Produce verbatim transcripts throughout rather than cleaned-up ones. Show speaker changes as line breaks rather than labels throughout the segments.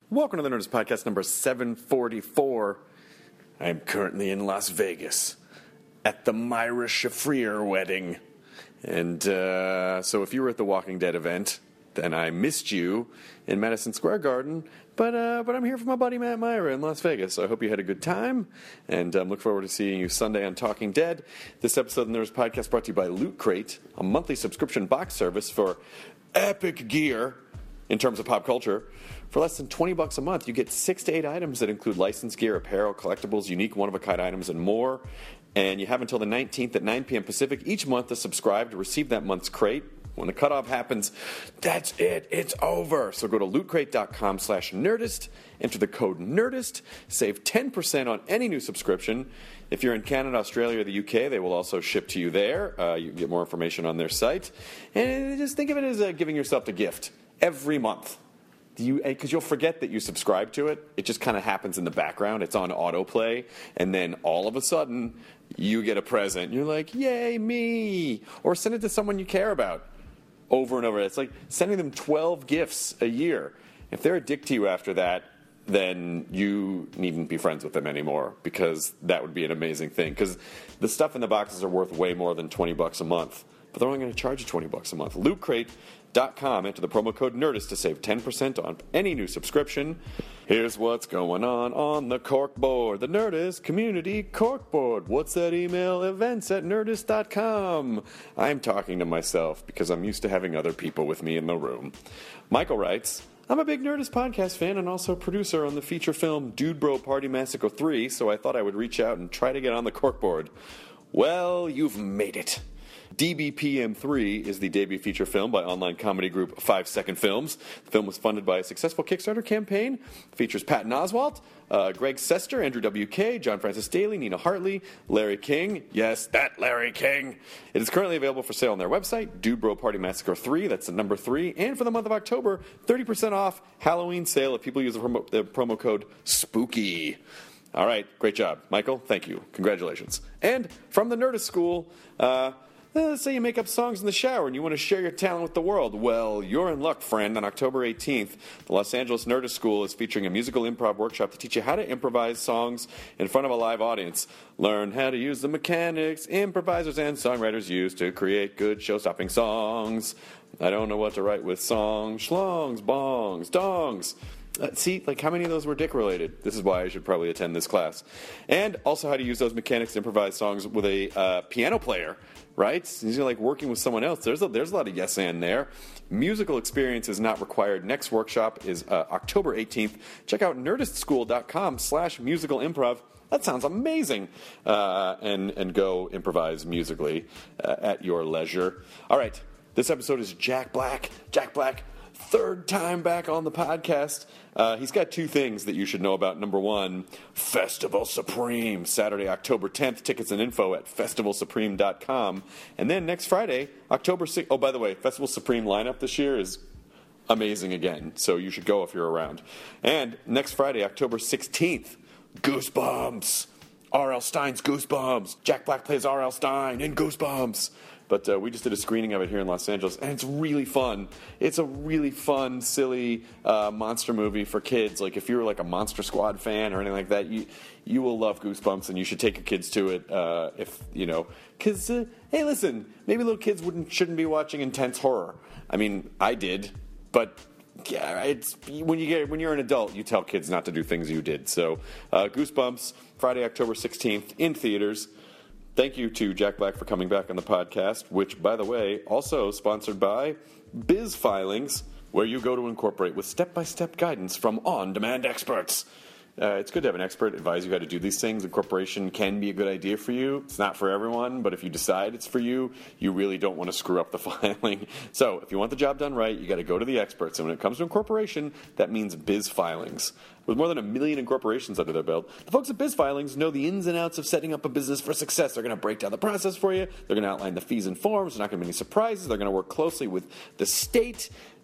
Welcome to the Nerdist Podcast number seven forty-four. I am currently in Las Vegas at the Myra Shafrir wedding. And uh, so if you were at the Walking Dead event, then I missed you in Madison Square Garden. But uh, but I'm here for my buddy Matt Myra in Las Vegas, so I hope you had a good time. And um, look forward to seeing you Sunday on Talking Dead. This episode of the Nerdist Podcast brought to you by Loot Crate, a monthly subscription box service for epic gear in terms of pop culture. For less than twenty bucks a month, you get six to eight items that include licensed gear, apparel, collectibles, unique one-of-a-kind items, and more. And you have until the nineteenth at nine p.m. Pacific each month to subscribe to receive that month's crate. When the cutoff happens, that's it. It's over. So go to lootcrate.com slash Nerdist, enter the code Nerdist, save ten percent on any new subscription. If you're in Canada, Australia, or the U K, they will also ship to you there. Uh, you can get more information on their site. And just think of it as uh, giving yourself a gift every month. You, because you'll forget that you subscribe to it. It just kind of happens in the background. It's on autoplay. And then all of a sudden, you get a present. You're like, yay, me. Or send it to someone you care about over and over. It's like sending them twelve gifts a year. If they're a dick to you after that, then you needn't be friends with them anymore, because that would be an amazing thing. Because the stuff in the boxes are worth way more than twenty bucks a month. But they're only going to charge you twenty bucks a month. Loot Crate dot com. Enter the promo code Nerdist to save ten percent on any new subscription. Here's what's going on on the corkboard. The Nerdist Community Corkboard. What's that email? Events at nerdist dot com. I'm talking to myself because I'm used to having other people with me in the room. Michael writes, I'm a big Nerdist podcast fan and also producer on the feature film Dude Bro Party Massacre three, so I thought I would reach out and try to get on the corkboard. Well, you've made it. D B P M three is the debut feature film by online comedy group Five Second Films. The film was funded by a successful Kickstarter campaign. It features Patton Oswalt, uh, Greg Sester, Andrew W K, John Francis Daly, Nina Hartley, Larry King. Yes, that Larry King. It is currently available for sale on their website, Dude Bro Party Massacre three. That's the number three. And for the month of October, thirty percent off Halloween sale if people use the promo, the promo code SPOOKY. All right, great job, Michael. Thank you. Congratulations. And from the Nerdist School, uh... let's say you make up songs in the shower and you want to share your talent with the world. Well, you're in luck, friend. On October eighteenth, the Los Angeles Nerdist School is featuring a musical improv workshop to teach you how to improvise songs in front of a live audience. Learn how to use the mechanics improvisers and songwriters use to create good show-stopping songs. I don't know what to write with songs, schlongs, bongs, dongs. Uh, see, like, how many of those were dick-related? This is why I should probably attend this class. And also how to use those mechanics to improvise songs with a uh, piano player, right? He's like working with someone else. There's a, there's a lot of yes and there. Musical experience is not required. Next workshop is uh, October eighteenth. Check out nerdistschool.com slash musical improv. That sounds amazing. Uh, and, and go improvise musically uh, at your leisure. All right, this episode is Jack Black. Jack Black, third time back on the podcast. Uh, he's got two things that you should know about. Number one, Festival Supreme, Saturday, October tenth. Tickets and info at festival supreme dot com. And then next Friday, October sixth. Oh, by the way, Festival Supreme lineup this year is amazing again, so you should go if you're around. And next Friday, October sixteenth, Goosebumps. R L. Stine's Goosebumps. Jack Black plays R L. Stine in Goosebumps. But uh, we just did a screening of it here in Los Angeles, and it's really fun. It's a really fun, silly uh, monster movie for kids. Like, if you're like a Monster Squad fan or anything like that, you you will love Goosebumps, and you should take your kids to it. Uh, if you know, because uh, hey, listen, maybe little kids wouldn't shouldn't be watching intense horror. I mean, I did, but yeah, it's when you get when you're an adult, you tell kids not to do things you did. So, uh, Goosebumps, Friday, October sixteenth, in theaters. Thank you to Jack Black for coming back on the podcast, which, by the way, also sponsored by Biz Filings, where you go to incorporate with step-by-step guidance from on-demand experts. Uh, it's good to have an expert advise you how to do these things. Incorporation can be a good idea for you. It's not for everyone, but if you decide it's for you, you really don't want to screw up the filing. So if you want the job done right, you got to go to the experts. And when it comes to incorporation, that means Biz Filings. With more than a million incorporations under their belt, the folks at Biz Filings know the ins and outs of setting up a business for success. They're going to break down the process for you. They're going to outline the fees and forms. There's not going to be any surprises. They're going to work closely with the state.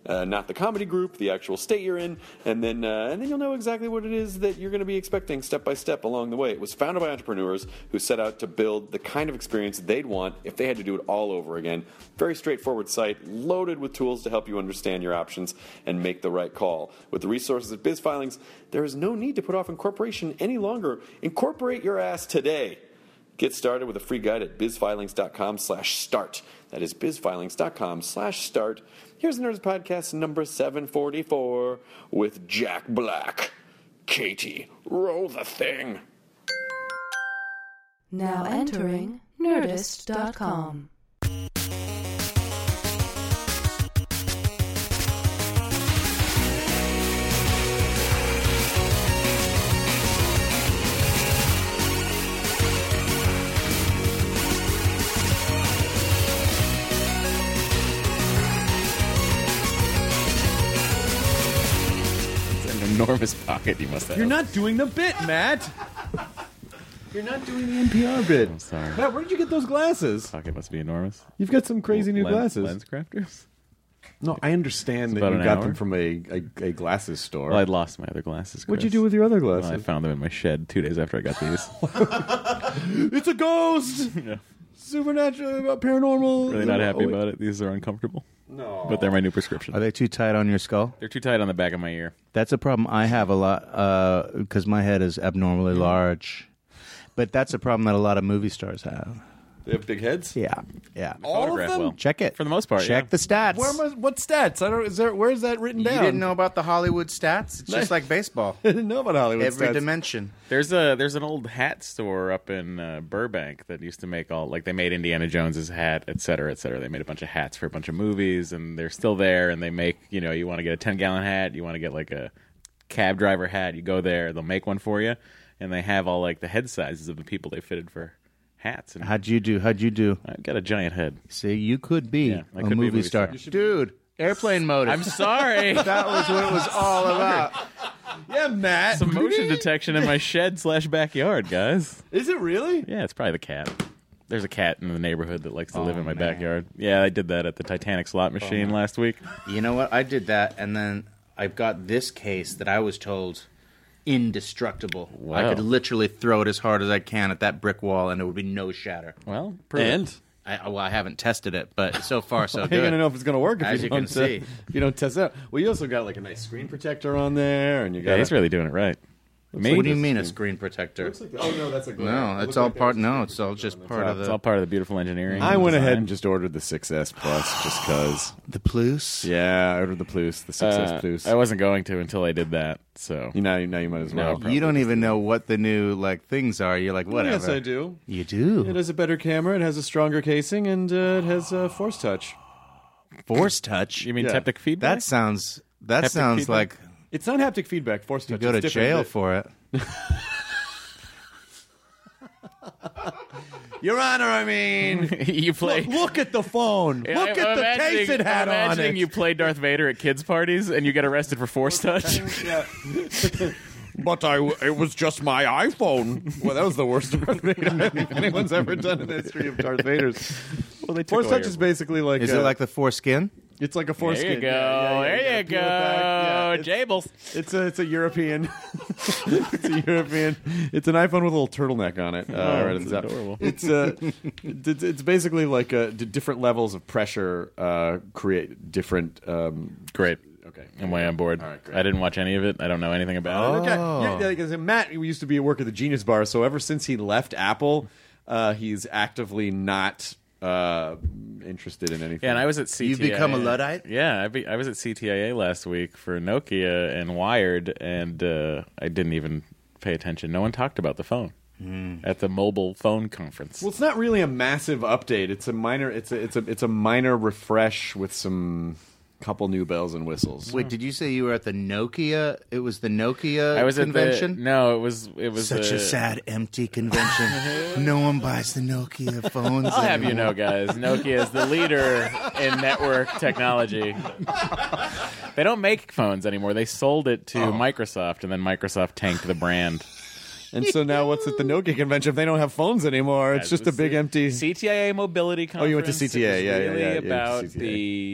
uh, not the comedy group, the actual state you're in, and then uh, and then you'll know exactly what it is that you're going to be expecting step by step along the way. It was founded by entrepreneurs who set out to build the kind of experience they'd want if they had to do it all over again. Very straightforward site, loaded with tools to help you understand your options and make the right call. With the resources of BizFilings, there is no need to put off incorporation any longer. Incorporate your ass today. Get started with a free guide at bizfilings.com slash start. That is bizfilings.com slash start. Here's Nerds Podcast number seven forty-four with Jack Black. Katie, roll the thing.
Now entering Nerdist dot com.
Enormous pocket you must have.
You're not doing the bit, Matt. You're not doing the N P R bit.
I'm sorry.
Matt, where did you get those glasses?
Pocket must be enormous.
You've got some crazy new
Lens,
glasses.
Lens crafters?
No, I understand
It's
that
about
you
an
got
hour.
them from a, a, a glasses store.
Well, I'd lost my other glasses.
What'd you
Chris.
do with your other
Well,
glasses?
I found them in my shed two days after I got these.
It's a ghost!
Yeah.
Supernatural, uh, paranormal.
Really not happy
Oh, wait.
about it. These are uncomfortable.
No.
But they're my new prescription.
Are they too tight on your skull?
They're too tight on the back of my ear.
That's a problem I have a lot because my head is abnormally large. But that's a problem that a lot of movie stars have.
They have big heads?
Yeah, yeah.
All of
Photograph
them?
well.
Check it
For the most part,
Check
yeah.
the stats.
Where am I, what stats? I don't. Is there? Where is that written
you
down?
didn't know about the Hollywood stats? It's just like baseball.
I didn't know about Hollywood
Every
stats.
dimension.
There's a there's an old hat store up in uh, Burbank that used to make all like they made Indiana Jones's hat, et cetera, et cetera. They made a bunch of hats for a bunch of movies, and they're still there. And they make you know you want to get a ten gallon hat, you want to get like a cab driver hat. You go there, they'll make one for you, and they have all like the head sizes of the people they fitted for hats. And
How'd you do? How'd you do?
I've got a giant head.
See, you could be
Yeah, I
a
could be a
movie,
movie
star.
star. You should
Dude, airplane motor.
I'm sorry.
That was what it was all about.
Yeah, Matt.
Some motion detection in my shed slash backyard, guys.
Is it really?
Yeah, it's probably the cat. There's a cat in the neighborhood that likes to
Oh,
live in my
man.
backyard. Yeah, I did that at the Titanic slot machine last week.
You know what? I did that, and then I've got this case that I was told indestructible. I
Wow.
could literally throw it as hard as I can at that brick wall, and it would be no shatter.
Well, prove it.
And
I, well, I haven't tested it, but so far so
how are
good.
you gonna know if it's gonna work if
As
you,
you
don't
can see.
uh, if you don't test it out? Well, you also got like a nice screen protector on there, and you got.
Yeah, he's really doing it right. Me?
What do you mean a screen protector?
oh no, that's a
No, it's all part. No, it's all just part of
It's all
the
part of the beautiful engineering.
I went
design.
ahead and just ordered the six S Plus just because.
the plus.
Yeah, I ordered the Plus, the six S
Uh,
Plus.
I wasn't going to until I did that. So
You now, now you might as
No,
well.
probably.
You don't even know what the new like things are. You're like, whatever.
Yes, I do.
You do.
It has a better camera. It has a stronger casing, and uh, it has uh, Force Touch.
Force touch.
you mean
Yeah.
haptic feedback?
That sounds. That
Haptic
sounds
feedback?
like
It's not haptic feedback. Force
you
Touch.
go to
is different.
jail
It-
for it.
Your Honor, I mean,
you play.
look, look at the phone.
Yeah,
Look
I'm
at the
imagining-
case it had
I'm
on
imagining
it.
you play Darth Vader at kids' parties and you get arrested for force touch.
But I, it was just my iPhone. Well, that was the worst Darth Vader I think anyone's ever done in the history of Darth Vader's.
Well, they took
Force
away
Touch
your-
is basically like
Is
uh,
it like the foreskin?
it's like a foreskin.
There you go.
Yeah, yeah, yeah,
there
gotta
you
peel it back. Yeah,
go.
it's-
Jables.
It's a it's a European. It's a European. It's an iPhone with a little turtleneck on it. Uh,
Oh,
right at
that's
the top.
adorable.
It's uh, it's, it's basically like uh, d- different levels of pressure uh, create different. Um,
Great.
okay,
I'm way on board.
All right, great.
I didn't watch any of it. I don't know anything about it.
Okay. Yeah, yeah, because Matt used to be at work at the Genius Bar, so ever since he left Apple, uh, he's actively not uh, interested in anything.
Yeah, and I was at C T I A.
You've become a Luddite?
Yeah, I, be, I was at C T I A last week for Nokia and Wired, and uh, I didn't even pay attention. No one talked about the phone at the mobile phone conference.
Well, it's not really a massive update. It's a minor. It's a it's a it's a minor refresh with some couple new bells and whistles.
Wait, did you say you were at the Nokia? It was the Nokia
I was
convention?
at the no. It was it was
Such
uh,
a sad, empty convention. No one buys the Nokia phones.
I'll have you
anymore.
know, guys, Nokia is the leader in network technology. They don't make phones anymore. They sold it to Microsoft, and then Microsoft tanked the brand.
And so now, what's at the Nokia convention? If they don't have phones anymore, it's just a big empty.
C T I A mobility conference.
Oh, you went to C T A,
It was
yeah, yeah,
really
yeah, yeah,
about
C T A.
the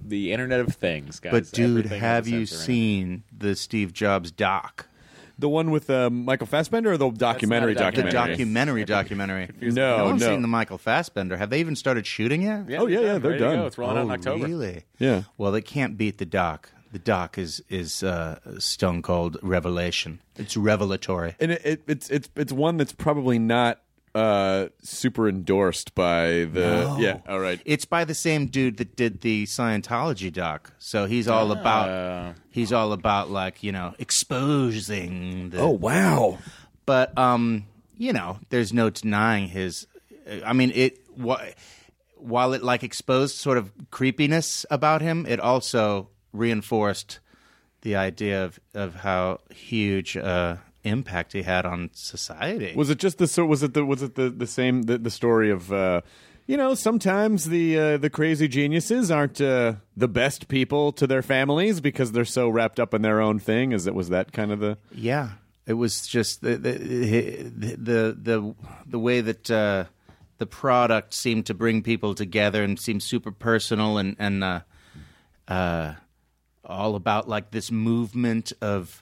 the Internet of Things, guys.
But dude,
Everything
have
has a
you
sensor in it.
seen the Steve Jobs doc?
The one with uh, Michael Fassbender or the documentary
not a
The
documentary?
documentary documentary.
No,
no one's
no.
seen the Michael Fassbender. Have they even started shooting yet?
Yeah,
Oh, yeah,
they're
yeah,
done.
they're
Ready to
done.
go. It's rolling out in
Oh,
October.
really?
Yeah.
Well, they can't beat the doc. The doc is is uh, stone cold revelation. It's revelatory.
And it, it, it's it's it's one that's probably not uh, super endorsed by the.
No.
Yeah. All right.
It's by the same dude that did the Scientology doc. So he's all about
Uh,
he's all about like, you know, exposing the
Oh wow.
but um, you know, there's no denying his I mean, it wh- while it like exposed sort of creepiness about him, it also reinforced the idea of of how huge uh impact he had on society.
Was it just the so? Was it the was it the the same the, the story of uh, you know sometimes the uh, the crazy geniuses aren't uh, the best people to their families because they're so wrapped up in their own thing. Is it was that kind of the
Yeah, it was just the the the the, the way that uh, the product seemed to bring people together and seemed super personal and and uh, uh, all about like this movement of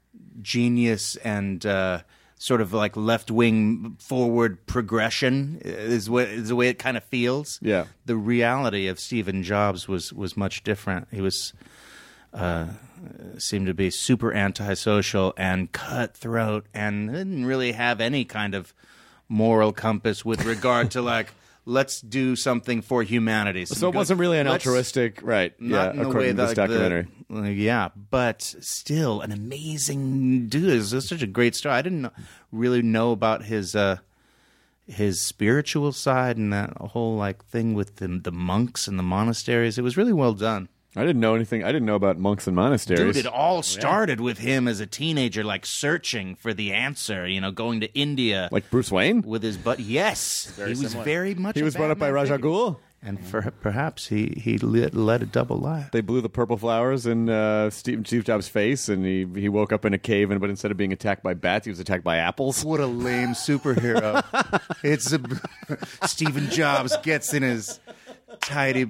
genius and uh, sort of like left wing forward progression is what is the way it kind of feels.
Yeah.
The reality of Stephen Jobs was was much different. He was. Uh, seemed to be super antisocial and cutthroat and didn't really have any kind of moral compass with regard to like, let's do something for humanity.
so it wasn't really an
Let's-
altruistic right?
Not
yeah,
in the
according
way
to this
that like,
documentary.
The, like, yeah, but still an amazing dude. It's just such a great story. I didn't know, really know about his uh, his spiritual side and that whole like thing with the, the monks and the monasteries. It was really well done.
I didn't know anything. I didn't know about monks and monasteries.
Dude, it all started with him as a teenager, like searching for the answer. You know, going to India
like Bruce Wayne.
with his butt. Yes, he was
similar.
very much.
He
a
was brought up by
Batman
Raja
figure.
Ghul.
and for, perhaps he he led, led a double life.
They blew the purple flowers in uh, Steve, Steve Jobs' face, and he he woke up in a cave, and but instead of being attacked by bats, he was attacked by apples.
What a lame superhero! It's a, Stephen Jobs gets in his tidy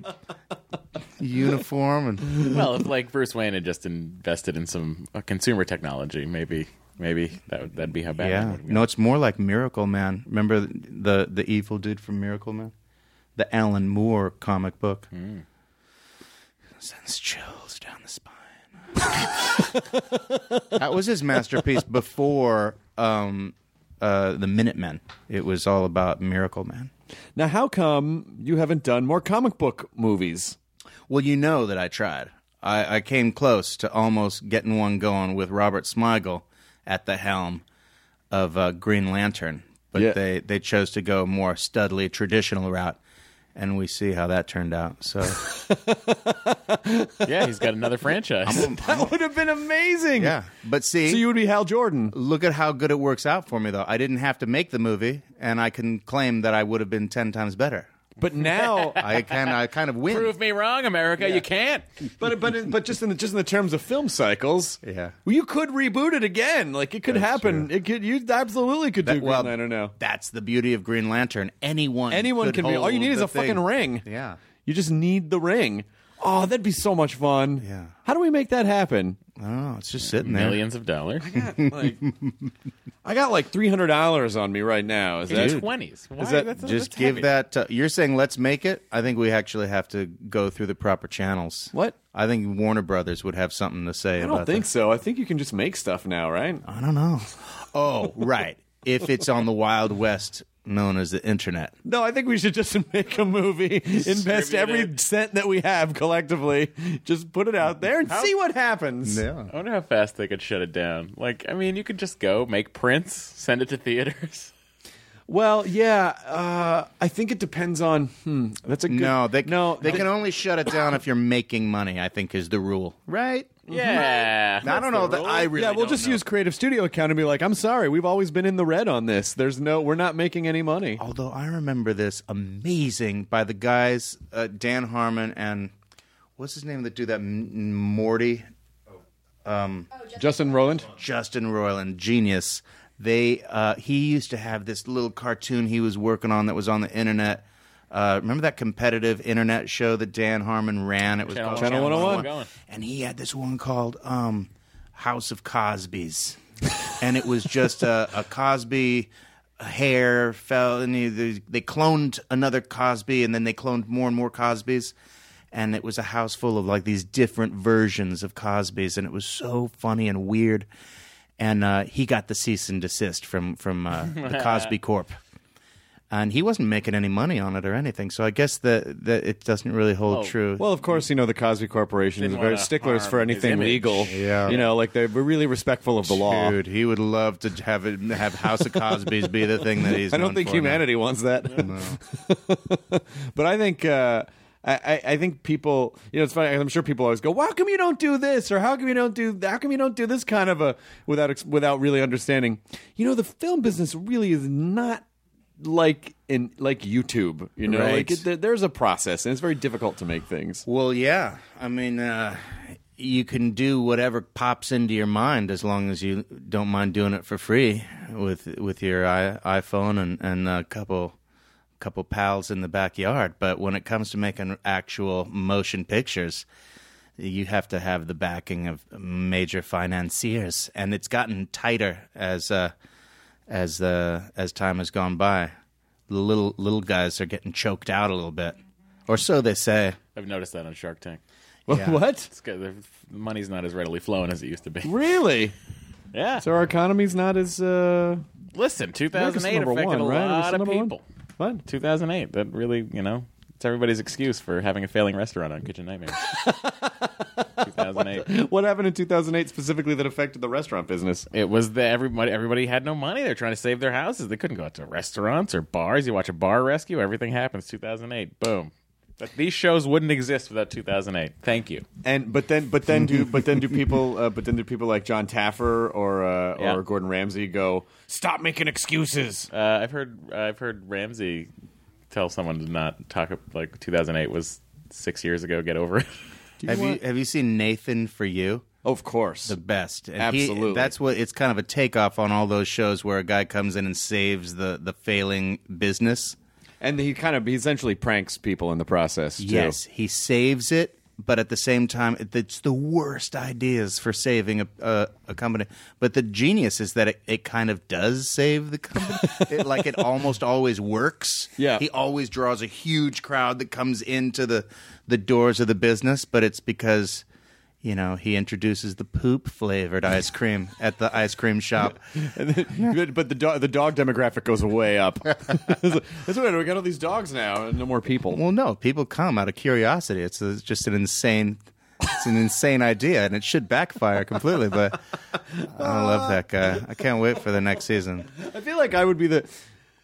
uniform and
well, if like Bruce Wayne had just invested in some uh, consumer technology, maybe maybe that would, that'd be how Batman
yeah.
would go.
No, it's more like Miracle Man. Remember the the evil dude from Miracle Man, the Alan Moore comic book.
Mm.
Sends chills down the spine. That was his masterpiece before um, uh, the Minutemen. It was all about Miracle Man.
Now, how come you haven't done more comic book movies?
Well, you know that I tried. I, I came close to almost getting one going with Robert Smigel at the helm of uh, Green Lantern, but
Yeah.
they, they chose to go more studly traditional route, and we see how that turned out. So
Yeah, he's got another franchise.
That would have been amazing.
yeah, but see,
So you would be Hal Jordan.
look at how good it works out for me, though. I didn't have to make the movie, and I can claim that I would have been ten times better.
But now,
I can, I kind of win.
Prove me wrong, America. You can't.
but but in, but just in the, just in the terms of film cycles,
Yeah.
well, you could reboot it again. Like it could happen. It could. You absolutely could do
That- well,
Green Lantern now.
That's the beauty of Green Lantern. Anyone,
Anyone
could
can be. All you
hold
need is
the
a fucking
thing.
ring.
Yeah.
You just need the ring. Oh, that'd be so much fun.
Yeah.
How do we make that happen?
I don't know. It's just sitting there.
Millions of dollars.
Like, I got like three hundred dollars on me right now. Is
In
that
the twenties. Why?
that-
That's-
Just
that's
give
heavy.
that. To, you're saying let's make it. I think we actually have to go through the proper channels.
What?
I think Warner Brothers would have something to say
I
about
don't think
that.
so. I think you can just make stuff now, right?
I don't know. Oh, right. If it's on the Wild West, known as the internet.
No, I think we should just make a movie, invest every
it.
cent that we have collectively, just put it out there and see what happens.
Yeah.
I wonder how fast they could shut it down. Like, I mean, you could just go make prints, send it to theaters.
Well, yeah, uh, I think it depends on. Hmm, that's a good,
No, they
no.
They can only shut it down if you're making money. I think is the rule, right?
Yeah.
I don't know that I really.
yeah, we'll
don't
just
know.
use Creative Studio account and be like, "I'm sorry, we've always been in the red on this. There's no, we're not making any money."
Although I remember this amazing by the guys uh, Dan Harmon and what's his name that do that M- Morty
Justin Roiland.
Justin Roiland, genius. They uh, he used to have this little cartoon he was working on that was on the internet Uh, remember that competitive internet show that Dan Harmon ran? It was
Channel
called
Channel one oh one.
Going.
and he had this one called um, House of Cosbys, and it was just a, a Cosby hair fell, and he, they, they cloned another Cosby, and then they cloned more and more Cosbys, and it was a house full of like these different versions of Cosbys, and it was so funny and weird. And uh, he got the cease and desist from from uh, the Cosby Corp. And he wasn't making any money on it or anything, so I guess that that it doesn't really hold
Oh,
true.
Well, of course, you know, the Cosby Corporation is
Didn't
very
wanna
sticklers
harm
for
his
anything
image.
legal.
Yeah.
You know, like they're really respectful of the law.
Dude, he would love to have it, have House of Cosby's be the thing that he's.
I don't
known
think
for now.
humanity wants that. But I think uh, I, I- I think people, you know, it's funny. I'm sure people always go, "Well, how come you don't do this?" or "How come you don't do? How come you don't do this?" Kind of a without ex- without really understanding. You know, the film business really is not like in like YouTube. You know,
Right.
like it, there, there's a process, and it's very difficult to make things.
Well, yeah. I mean, uh, you can do whatever pops into your mind as long as you don't mind doing it for free with with your I- iPhone and, and a couple couple pals in the backyard. But when it comes to making actual motion pictures, you have to have the backing of major financiers, and it's gotten tighter as uh, as uh, as time has gone by. The little little guys are getting choked out a little bit, or so they say.
I've noticed that on Shark Tank.
Yeah.
What?
It's good. The money's not as readily flowing as it used to be.
Really?
Yeah.
So our economy's not as. Uh,
Listen, two
America's
thousand eight
number
affected
one,
a
right? It was
lot of
number one?
people.
what?
two thousand eight. That really, you know, it's everybody's excuse for having a failing restaurant on Kitchen Nightmares. two thousand eight.
What happened in two thousand eight specifically that affected the restaurant business?
It was that everybody everybody had no money. They're trying to save their houses. They couldn't go out to restaurants or bars. You watch a bar rescue, everything happens. two thousand eight. Boom. But these shows wouldn't exist without two thousand eight. Thank you.
And but then but then do but then do people uh, but then do people like John Taffer or uh,
Yeah.
or Gordon Ramsay go, stop making excuses?
Uh, I've heard I've heard Ramsey tell someone to not talk like two thousand eight was six years ago. Get over it.
Have you have you seen Nathan For You?
Of course.
The best. And
Absolutely.
He, that's what it's kind of a takeoff on all those shows where a guy comes in and saves the, the failing business.
And he kind of he essentially pranks people in the process too.
Yes, he saves it, but at the same time, it- it's the worst ideas for saving a, a, a company. But the genius is that it, it kind of does save the company. it, like it almost always works.
Yeah.
He always draws a huge crowd that comes into the, the doors of the business, but it's because, you know, he introduces the poop flavored ice cream at the ice cream shop.
And then, but the dog the dog demographic goes way up. That's weird. We got all these dogs now, and no more people.
Well, no, people come out of curiosity. It's, a, it's just an insane, it's an insane idea, and it should backfire completely. But I love that guy. I can't wait for the next season.
I feel like I would be the.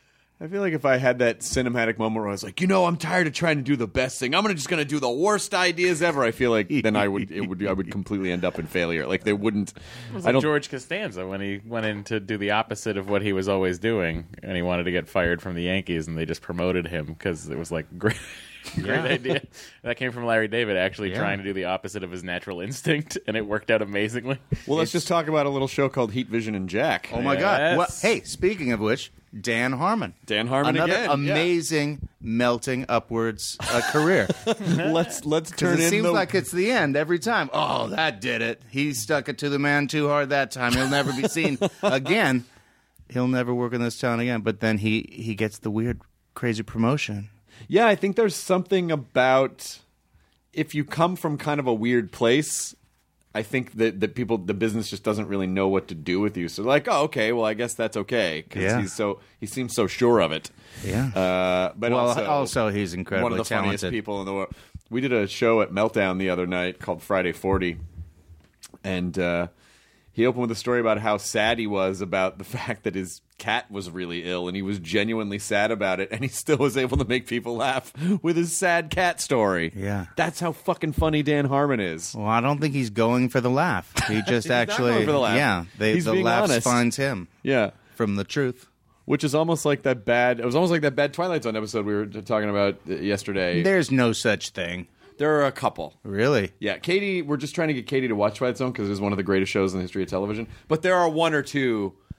I feel like if I had that cinematic moment where I was like, you know, I'm tired of trying to do the best thing. I'm gonna just gonna do the worst ideas ever. I feel like then I would it would I would completely end up in failure. Like they wouldn't.
It was
I
like
don't.
George Costanza when he went in to do the opposite of what he was always doing, and he wanted to get fired from the Yankees, and they just promoted him because it was like great, great idea. That came from Larry David actually
Yeah.
trying to do the opposite of his natural instinct, and it worked out amazingly.
Well, let's just talk about a little show called Heat Vision and Jack.
Oh my
Yes.
God! Well, hey, speaking of which, Dan Harmon.
Dan Harmon
Another
again, yeah.
amazing melting upwards uh, career.
let's let's turn
Because it
in
seems
the.
like it's the end every time. Oh, that did it. He stuck it to the man too hard that time. He'll never be seen again. He'll never work in this town again. But then he, he gets the weird, crazy promotion.
Yeah, I think there's something about if you come from kind of a weird place. I think that, that people, the business just doesn't really know what to do with you. So, like, oh, okay, well, I guess that's okay because
Yeah.
he's so he seems so sure of it.
Yeah.
Uh, but
well,
also,
also, he's incredibly
one of the funniest
talented.
people in the world. We did a show at Meltdown the other night called Friday forty, and uh, he opened with a story about how sad he was about the fact that his cat was really ill, and he was genuinely sad about it, and he still was able to make people laugh with his sad cat story.
Yeah.
That's how fucking funny Dan Harmon is.
Well, I don't think he's going for the laugh. He just
not
actually,
going for the laugh.
yeah, they,
He's
the
being
laugh
honest.
finds him
Yeah.
from the truth.
Which is almost like that bad. It was almost like that bad Twilight Zone episode we were talking about yesterday.
There's no such thing.
There are a couple.
Really?
Yeah, Katie, we're just trying to get Katie to watch Twilight Zone because it is one of the greatest shows in the history of television. But there are one or two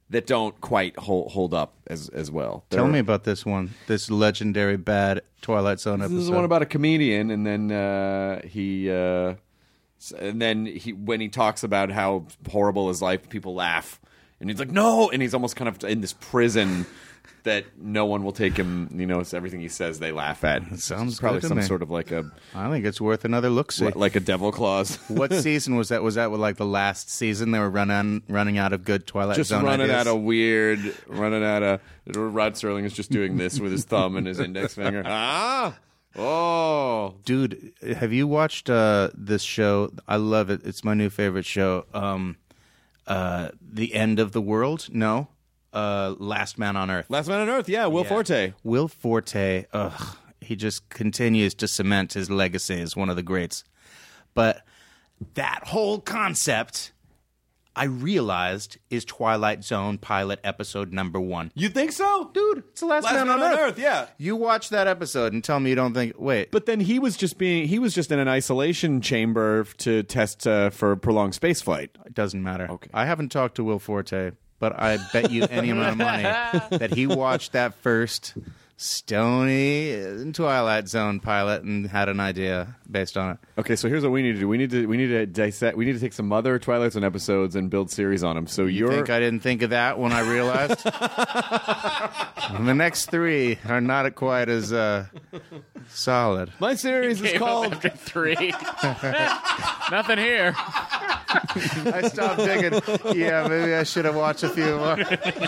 that don't quite hold, hold up as as well.
Tell
They're-
me about this one. This legendary bad Twilight Zone episode.
This is one about a comedian, and then uh, he, uh, s- and then he, when he talks about how horrible his life, people laugh, and he's like, "No!" And he's almost kind of in this prison that no one will take him. You know, it's everything he says they laugh at. It
sounds
probably
good to
some
me.
sort of like a
I think it's worth another look. See,
like a devil clause.
what season was that? Was that with like the last season? They were running running out of good Twilight
Just
Zone
running
ideas?
out of weird, running out of. Rod Serling is just doing this with his thumb and his index finger. Ah, oh,
Dude, have you watched uh, this show? I love it. It's my new favorite show. Um, uh, the End of the World? No. Uh, Last Man on Earth.
Last Man on Earth. Yeah, Will
Yeah.
Forte.
Will Forte, ugh, he just continues to cement his legacy as one of the greats. But that whole concept, I realized, is Twilight Zone pilot episode number one.
You think so,
Dude, it's the Last,
Last
Man, on, Earth.
Earth. Yeah.
You watch that episode and tell me you don't think, wait.
But then he was just being he was just in an isolation chamber to test uh, for prolonged space flight.
It doesn't matter.
Okay.
I haven't talked to Will Forte, but I bet you any amount of money that he watched that first Stony Twilight Zone pilot and had an idea based on it.
Okay, so here's what we need to do. We need to we need to dissect. We need to take some other Twilight Zone episodes and build series on them. So
You
you're
think I didn't think of that when I realized? The next three are not quite as uh, solid.
my series is called.
After three. Nothing here.
I stopped digging. Yeah, maybe I should have watched a few more.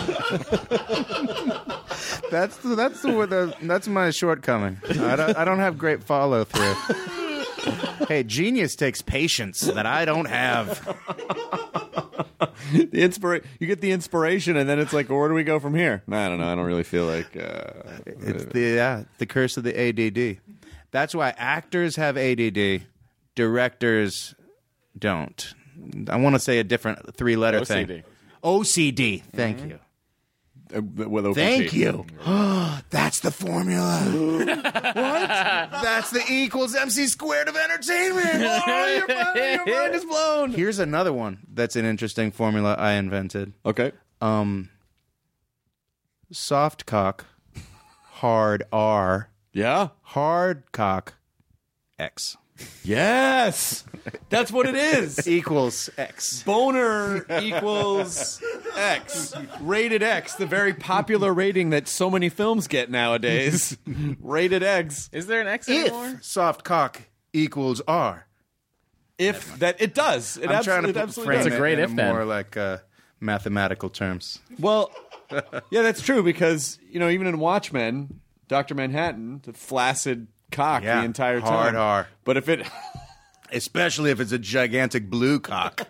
That's the, that's the, the that's my shortcoming. I don't I don't have great follow through. Hey, genius takes patience that I don't have.
the inspira- You get the inspiration, and then it's like, well, where do we go from here? I don't know. I don't really feel like. Uh,
It's the yeah, the curse of the A D D. That's why actors have A D D, directors don't. I want to say a different three-letter
O C D.
thing. O C D. Thank you.
uh, with O P T.
Thank you. That's the formula. What? That's the E equals M C squared of entertainment. Oh, your, mind, your mind is blown. Here's another one that's an interesting formula I invented.
Okay.
Um, soft cock, hard R,
Yeah.
hard cock, X.
Yes. That's what it is.
Equals X.
Boner equals X. Rated X, the very popular rating that so many films get nowadays. Rated X.
Is there an X anymore?
If soft cock equals R.
If that it does. It
I'm
abso-
trying to
it
put,
absolutely
frame
does.
It's a great
it
if
in
then.
more like uh, mathematical terms.
Well, yeah, that's true because, you know, even in Watchmen, Doctor Manhattan, the flaccid cock
Yeah,
the entire time.
hard R.
But if it
Especially if it's a gigantic blue cock.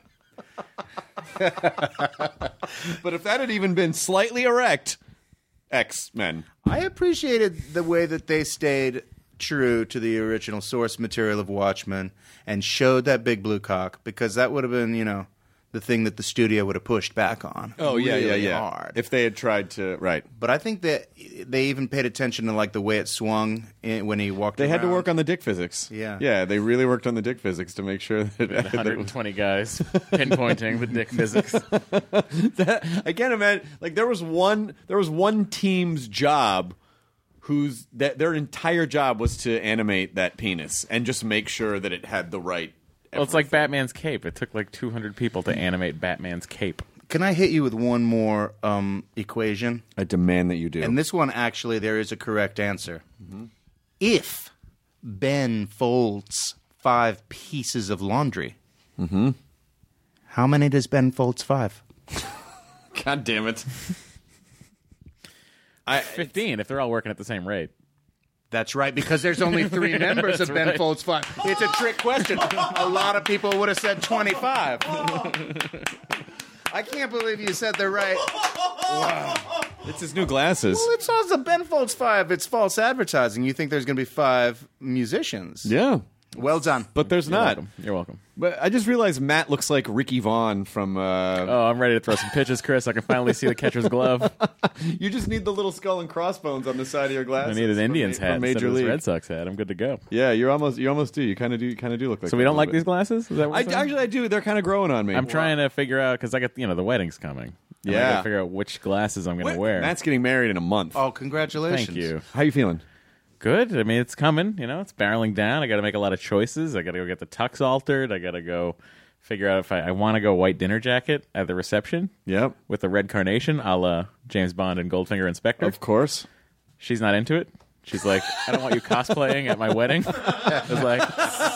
but if that had even been slightly erect, X-Men.
I appreciated the way that they stayed true to the original source material of Watchmen and showed that big blue cock because that would have been, you know, the thing that the studio would have pushed back on.
Oh, yeah, yeah,
really
yeah.
hard.
If they had tried to, right.
But I think that they even paid attention to like the way it swung in, when he walked
They had to
around.
work on the dick physics.
Yeah.
Yeah, they really worked on the dick physics to make sure that,
one hundred twenty guys pinpointing the dick physics.
that I can't imagine. Like there was one, there was one team's job whose that their entire job was to animate that penis and just make sure that it had the right.
Well, it's like Batman's cape. It took like two hundred people to animate Batman's cape.
Can I hit you with one more um, equation?
I demand that you do.
And this one, actually, there is a correct answer. If Ben folds five pieces of laundry, how many does Ben folds five?
God damn it! I
Fifteen if they're all working at the same rate.
That's right, because there's only three members of Ben
right.
folds five. It's a trick question. A lot of people would have said twenty-five. I can't believe you said the right.
it's his new glasses.
Well, it's also Ben folds five. It's false advertising. You think there's going to be five musicians.
Yeah,
Well done.
but there's
You're
not.
welcome. You're welcome.
But I just realized Matt looks like Ricky Vaughn from. Uh,
Oh, I'm ready to throw some pitches, Chris. I can finally see the catcher's glove.
You just need the little skull and crossbones on the side of your
I
glasses.
need an
from
Indians
Ma-
hat
from
instead
Major
of this
League.
Red Sox hat. I'm good to go.
Yeah, you're almost. You almost do. You kind of do. You kind of do look like.
So we
that a
don't like
little
these glasses? Is that what
bit.
you're
I
saying?
actually I do. They're kind of growing on me.
I'm trying to figure out because I got you know the wedding's coming. And I
Yeah.
gotta figure out which glasses I'm going to wear.
Matt's getting married in a month.
Oh, congratulations!
Thank you.
How you feeling?
Good. I mean, it's coming. You know, it's barreling down. I got to make a lot of choices. I got to go get the tux altered. I got to go figure out if I, I want to go white dinner jacket at the reception
Yep.
with the red carnation, a la James Bond and Goldfinger Inspector.
Of course.
She's not into it. She's like, I don't want you cosplaying at my wedding. I was like,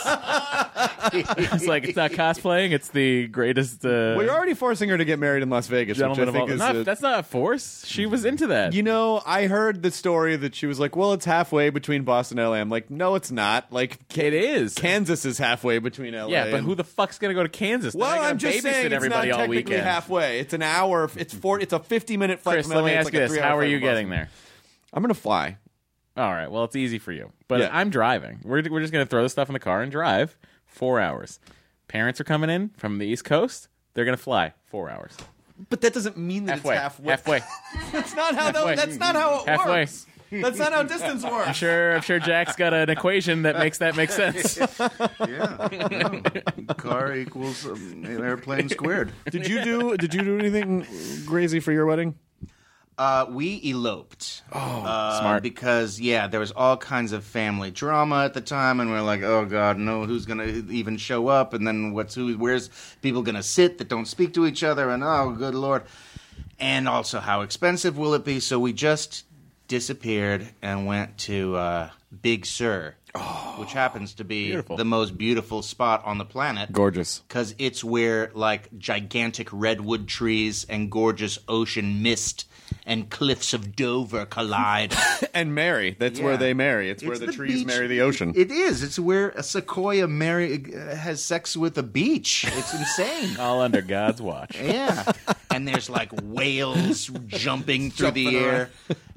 it's like it's not cosplaying. It's the greatest. Uh,
Well, you're already forcing her to get married in Las Vegas, which I
gentleman of
think
all.
is.
Not,
a-
that's not a force. She was into that.
You know, I heard the story that she was like, well, it's halfway between Boston and L A. I'm like, no, it's not. Like,
it is.
Kansas is halfway between L A.
Yeah, but
and-
who the fuck's gonna go to Kansas? They're
Well,
not gonna
I'm just
babysit
saying it's not
everybody all
technically
weekend.
halfway. It's an hour. It's four. It's a fifty minute flight
Chris,
from
let
L A.
me
It's
ask
like
you
a
this:
three-hour
how are
flight
you
from
getting
Boston.
there?
I'm gonna fly.
All right. Well, it's easy for you, but
Yeah.
I'm driving. We're we're just gonna throw the stuff in the car and drive four hours. Parents are coming in from the East Coast. They're gonna fly four hours.
But that doesn't mean that
Halfway.
it's halfway.
Halfway.
That's not how.
Halfway.
That, that's not how it
Halfway.
works. That's not how distance works.
I'm sure. I'm sure Jack's got an equation that makes that make sense.
Yeah, no. Car equals um, an airplane squared.
Did you do? Did you do anything crazy for your wedding?
Uh, we eloped. Oh, uh,
smart.
Because yeah, there was all kinds of family drama at the time, and we are like, oh god, no, who's gonna even show up? And then what's who? Where's people gonna sit that don't speak to each other? And oh, good lord. And also, how expensive will it be? So we just disappeared and went to uh, Big Sur, which happens to be
Beautiful.
the most beautiful spot on the planet.
Gorgeous.
Because it's where, like, gigantic redwood trees and gorgeous ocean mist and cliffs of Dover collide.
And marry. That's
Yeah.
where they marry. It's, where
It's
the, trees
beach.
marry the ocean.
It is. It's where a sequoia marry, uh, has sex with a beach. It's insane.
All under God's watch.
Yeah. And there's, like, whales jumping through the
Jumping
air.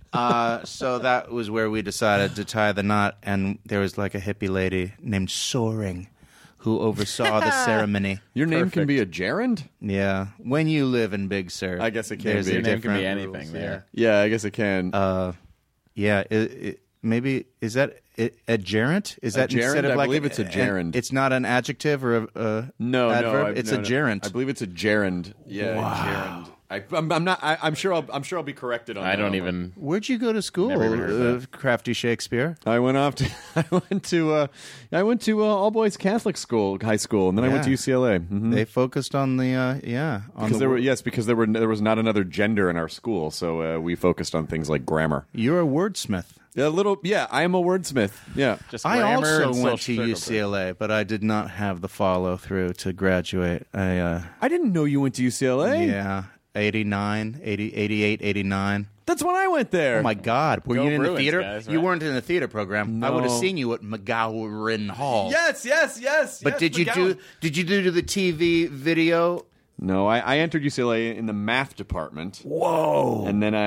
Uh, so that was where we decided to tie the knot. And there was, like, a hippie lady named Soaring who oversaw the ceremony.
Your name can
Perfect.
be a gerund?
Yeah. When you live in Big Sur.
I guess it can
there's
be.
a
Your
name can be
different
anything
rules,
there.
Yeah, I guess it can.
Uh, yeah. It, it, maybe, is that a, a gerund? Is that
gerund?
instead of
I
like
believe it's a
an-
gerund.
It's not an adjective or a, a
no,
adverb?
no, I,
it's
no,
a
no.
gerund.
I believe it's a gerund. Yeah, gerund. I, I'm, I'm not. I, I'm sure. I'll, I'm sure I'll be corrected on
I
that.
don't
one.
even.
Where'd you go to school,
Never even heard
uh, Crafty Shakespeare?
I went off to. I went to. Uh, I went to uh, all boys Catholic school, high school, and then I went to
Yeah.
U C L A. Mm-hmm.
They focused on the uh, yeah on
Because
the
there were
wo-
yes, because there were there was not another gender in our school, so uh, we focused on things like grammar.
You're a wordsmith.
A little, yeah. I am a wordsmith. Yeah,
Just
I
grammar
also
and
went to
social
U C L A, but I did not have the follow through to graduate. I uh,
I didn't know you went to U C L A.
yeah, eighty-nine, eighty, eighty-eight, eighty-nine.
That's when I went there.
Oh my God! Were
Go
you in
Bruins,
the theater?
guys,
You
right?
weren't in the theater program. I would have
No.
seen you at McGowan Hall.
Yes, yes, yes.
But
yes,
did you
McGowan.
do? Did you do the T V video?
No, I, I entered U C L A in the math department.
Whoa!
And then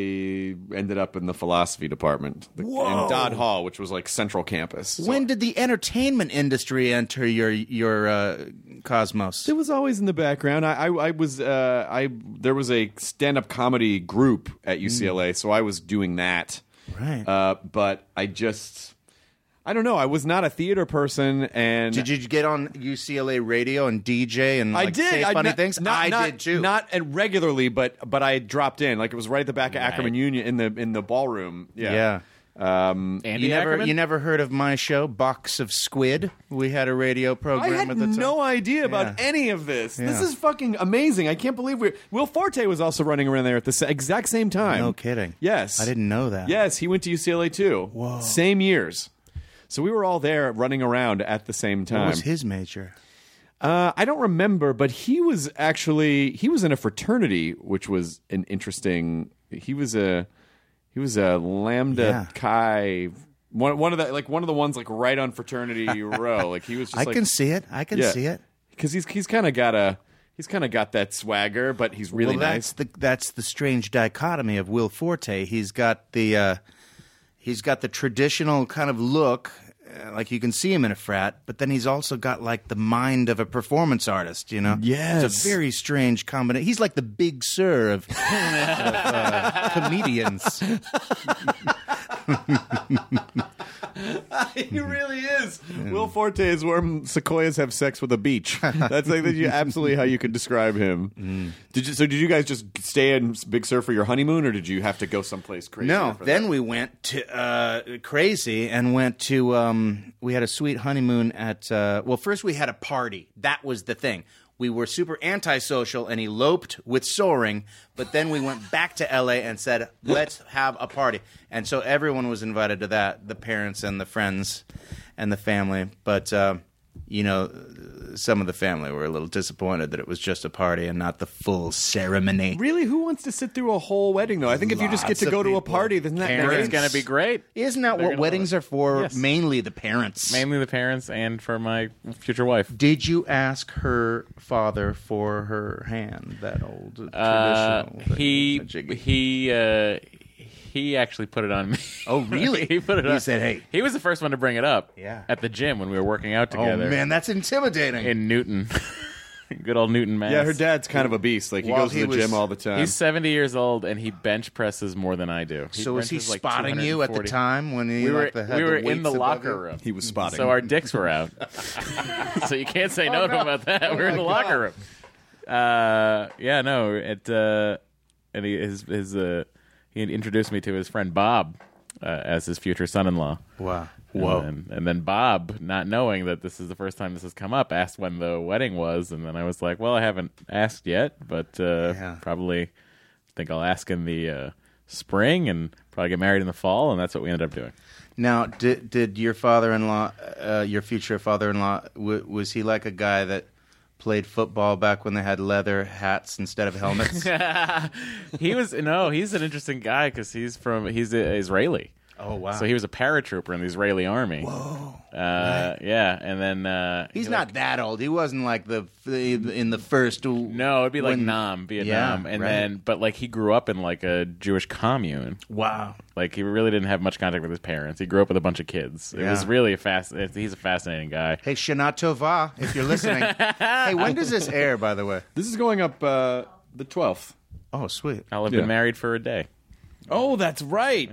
I ended up in the philosophy department the, in Dodd Hall, which was like central campus. So
When did the entertainment industry enter your your uh, cosmos?
it was always in the background. I, I, I was uh, I there was a stand-up comedy group at U C L A, so I was doing that.
Right.
Uh, but I just I don't know. I was not a theater person, and
Did you get on U C L A radio and D J and
I
like,
did.
say
I,
funny
not-
things?
not-
I
not-
did too.
Not uh, regularly, but but I dropped in. Like it was right at the back of
Right.
Ackerman Union in the in the ballroom. Yeah.
yeah.
Um,
Andy
You never,
Ackerman?
you never heard of my show, Box of Squid? We had a radio
I
program
had
at the time.
no idea about
Yeah.
any of this. This
Yeah.
is fucking amazing. I can't believe we Will Forte was also running around there at the sa- exact same time.
No kidding.
Yes.
I didn't know that.
Yes, he went to U C L A too.
Whoa.
Same years. So we were all there running around at the same
What
time.
was his major?
Uh, I don't remember, but he was actually he was in a fraternity, which was an interesting. He was a he was a Lambda
Yeah.
Chi, one one of the like one of the ones like right on fraternity row. Like he was just
I
like
can see it. I can
yeah,
see it.
because he's he's kind of got a he's kind of got that swagger, but he's really
well,
nice.
that's the that's the strange dichotomy of Will Forte. He's got the uh, he's got the traditional kind of look, uh, like you can see him in a frat, but then he's also got like the mind of a performance artist. You know,
Yes.
it's a very strange combination. He's like the Big Sur of, of uh, comedians.
He really is. Will Forte is where sequoias have sex with a beach. That's like that's absolutely how you could describe him. Mm. Did you? So did you guys just stay in Big Sur for your honeymoon, or did you have to go someplace crazy?
No. Then
that?
we went to uh, crazy and went to. Um, we had a sweet honeymoon at. Uh, well, first we had a party. That was the thing. We were super antisocial and eloped with Soaring, but then we went back to L A and said, let's have a party. And so everyone was invited to that, the parents and the friends and the family. But, uh, you know, some of the family were a little disappointed that it was just a party and not the full ceremony.
Really? Who wants to sit through a whole wedding, though? I think if you just get
Lots
to
of
go to a
people.
party, isn't that
It's
great?
going to be great.
Isn't that
They're
what
gonna
weddings
love
are for?
Yes.
Mainly the parents.
Mainly the parents and for my future wife.
Did you ask her father for her hand? That old traditional.
Uh,
thing,
he
the jiggy?
he uh, he actually put it on me.
Oh, really?
he put it
He
on.
said, "Hey."
He was the first one to bring it up.
Yeah.
At the gym when we were working out
Oh
together.
man, that's intimidating.
In Newton. Good old Newton, Mass.
Yeah, her dad's kind of a beast. Like, he
While
goes to
he
the
was-
gym all the time.
He's seventy years old and he bench presses more than I do.
so was he
benches like
spotting you at the
two hundred forty.
time when he
We were
like, the, had
we
the
were in
weights
the
above
locker
you?
room.
He was spotting.
So our dicks were out. So you can't say no to him about that. We're in the locker room. Uh, yeah, no. It uh, and he his his uh, he had introduced me to his friend Bob uh, as his future son-in-law.
Wow.
Whoa. And then, and then Bob, not knowing that this is the first time this has come up, asked when the wedding was, and then I was like, "Well, I haven't asked yet, but uh,
Yeah.
probably think I'll ask in the uh, spring and probably get married in the fall," and that's what we ended up doing.
Now, did did your father-in-law, uh, your future father-in-law, w- was he like a guy that played football back when they had leather hats instead of helmets?
He was no, he's an interesting guy because he's from he's a, Israeli.
Oh wow!
So he was a paratrooper in the Israeli army. Whoa! Uh, yeah, and then uh,
He's
he,
not
like,
that old. He wasn't like the in the first.
No, it'd be like
when-
Nam, Vietnam,
Yeah,
and
right.
then but like he grew up in like a Jewish commune.
Wow.
Like he really didn't have much contact with his parents. He grew up with a bunch of kids. It
Yeah.
was really a fast. He's a fascinating guy.
Hey, Shana Tova, if you're listening. Hey, when does this air, by the way?
This is going up uh, the twelfth.
Oh, sweet.
I'll have
Yeah.
been married for a day.
Oh, that's right.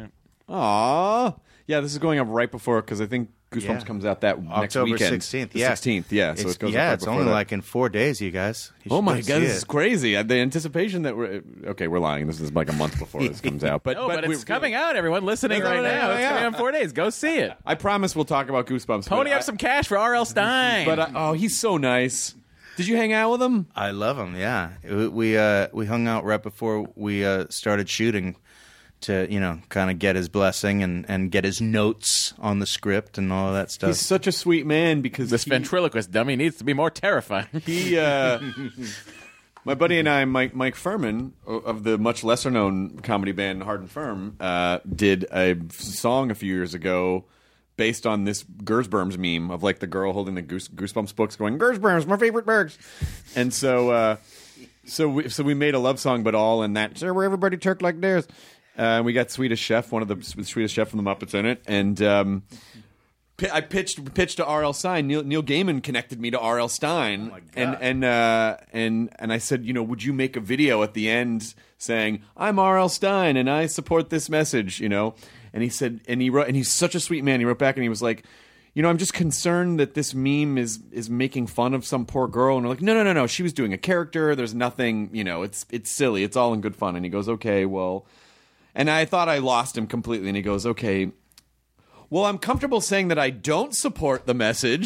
Aw. Yeah, this is going up right before, because I think Goosebumps
Yeah.
comes out that next
October
weekend.
sixteenth.
The
Yeah,
sixteenth. Yeah, so
It's-
it goes
yeah,
up right
it's
before
only
that.
like in four days, you guys. You
Oh
should
my
go
god,
see
this
it.
is crazy. Uh, The anticipation that we're okay, we're lying. This is like a month before this comes out, but
No, but,
we-
it's coming out. Everyone listening
It's
right
coming
now.
out,
It's
yeah.
coming out in four days. Go see it.
I promise we'll talk about Goosebumps.
Pony
but
up
I-
some cash for R L. Stein.
But uh, oh, he's so nice. Did you hang out with him?
I love him. Yeah, we we, uh, we hung out right before we uh, started shooting to you know kind of get his blessing and, and get his notes on the script and all of that stuff.
He's such a sweet man because
this
he,
ventriloquist dummy needs to be more terrifying.
he uh, my buddy and I, Mike Mike Furman of the much lesser known comedy band Hard and Firm, uh, did a song a few years ago based on this Gersberms meme of like the girl holding the Goose, Goosebumps books going, Gersberms, my favorite birds. And so uh, so we, so we made a love song, but all in that, sir, where everybody Turk like theirs. Uh, we got Swedish Chef, one of the the Swedish Chef from the Muppets in it, and um, pi- I pitched pitched to R L. Stein. Neil, Neil Gaiman connected me to R L. Stein, and and uh, and and I said, you know, would you make a video at the end saying, "I'm R L. Stein and I support this message," you know? And he said, and he wrote, and he's such a sweet man. He wrote back and he was like, you know, I'm just concerned that this meme is is making fun of some poor girl. And we're like, no, no, no, no. She was doing a character. There's nothing, you know, it's it's silly. It's all in good fun. And he goes, okay, well. And I thought I lost him completely. And he goes, okay, well, I'm comfortable saying that I don't support the message.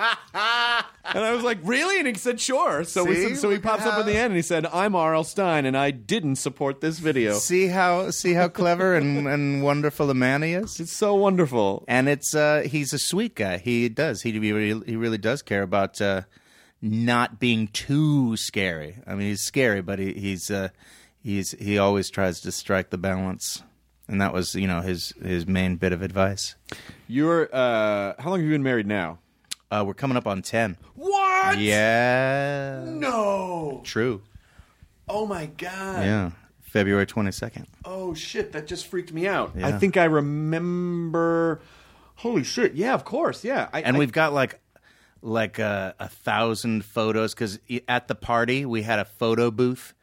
And I was like, really? And he said, sure. So we
See?
said, so he
Look
pops
at
up at the
how-
end and he said, I'm R L. Stein and I didn't support this video.
See how see how clever and, and wonderful a man he is.
It's so wonderful.
And it's uh, he's a sweet guy. He does. He really, he really does care about uh, not being too scary. I mean, he's scary, but he, he's uh, he's he always tries to strike the balance. And that was, you know, his his main bit of advice.
You're, uh, how long have you been married now?
Uh, we're coming up on ten.
What?
Yeah.
No.
True.
Oh my God.
Yeah. February twenty-second.
Oh shit, that just freaked me out.
Yeah.
I think I remember. Holy shit. Yeah, of course. Yeah. I,
And
I-
we've got like like a, a thousand photos because at the party we had a photo booth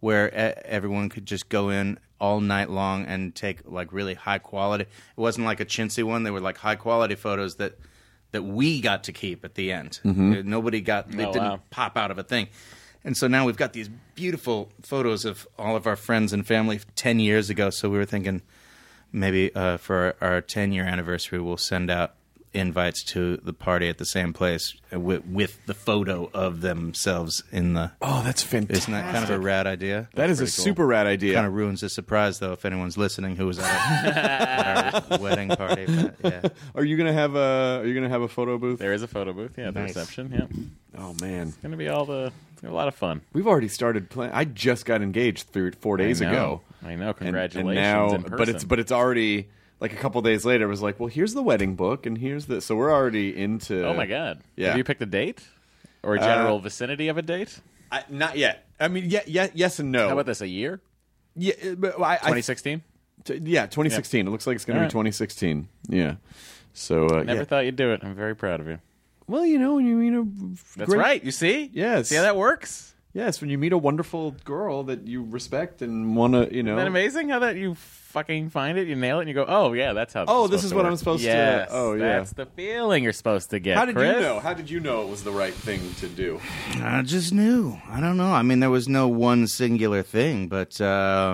where e- everyone could just go in all night long and take like really high quality. It wasn't like a chintzy one. They were like high quality photos that that we got to keep at the end.
Mm-hmm.
Nobody got, they
Oh,
didn't
wow.
pop out of a thing. And so now we've got these beautiful photos of all of our friends and family ten years ago. So we were thinking maybe uh, for our ten-year anniversary, we'll send out invites to the party at the same place with, with the photo of themselves in the...
Oh, that's fantastic.
Isn't that kind of a rad idea?
That is a
Pretty cool.
super rad idea.
Kind of ruins the surprise, though, if anyone's listening who was at our, at our wedding party. But, yeah.
Are you gonna have a Are you gonna have a photo booth?
There is a photo booth. Yeah, the
Nice.
reception. Yeah,
Oh man,
it's gonna be all the it's gonna be a lot of fun.
we've already started playing. I just got engaged three, four days
I know.
ago.
I know.
And-
Congratulations.
And, now,
in
but it's
person.
but it's already like a couple days later. It was like, well, here's the wedding book, and here's the. So we're already into.
Oh my god!
Yeah.
Have you picked a date or a general vicinity of a date?
I, not yet. I mean, yeah, yeah, yes and no.
How about this? A year?
Yeah, but I, I,
twenty sixteen.
t- yeah, twenty sixteen. It looks like it's going to
All
be
right.
twenty sixteen. Yeah. So uh,
Never
yeah.
thought you'd do it. I'm very proud of you.
Well, you know, when you meet a
That's
great-
right. You see?
Yes.
See how that works?
Yes, when you meet a wonderful girl that you respect and want to, you know.
Isn't that amazing how that you fucking find it, you nail it, and you go, oh, yeah, that's how
Oh,
it's
this is
supposed to
what
work.
I'm supposed to-
yes,
oh, yeah.
That's the feeling you're supposed to get,
How did
Chris.
you know? How did you know it was the right thing to do?
I just knew. I don't know. I mean, there was no one singular thing, but, uh,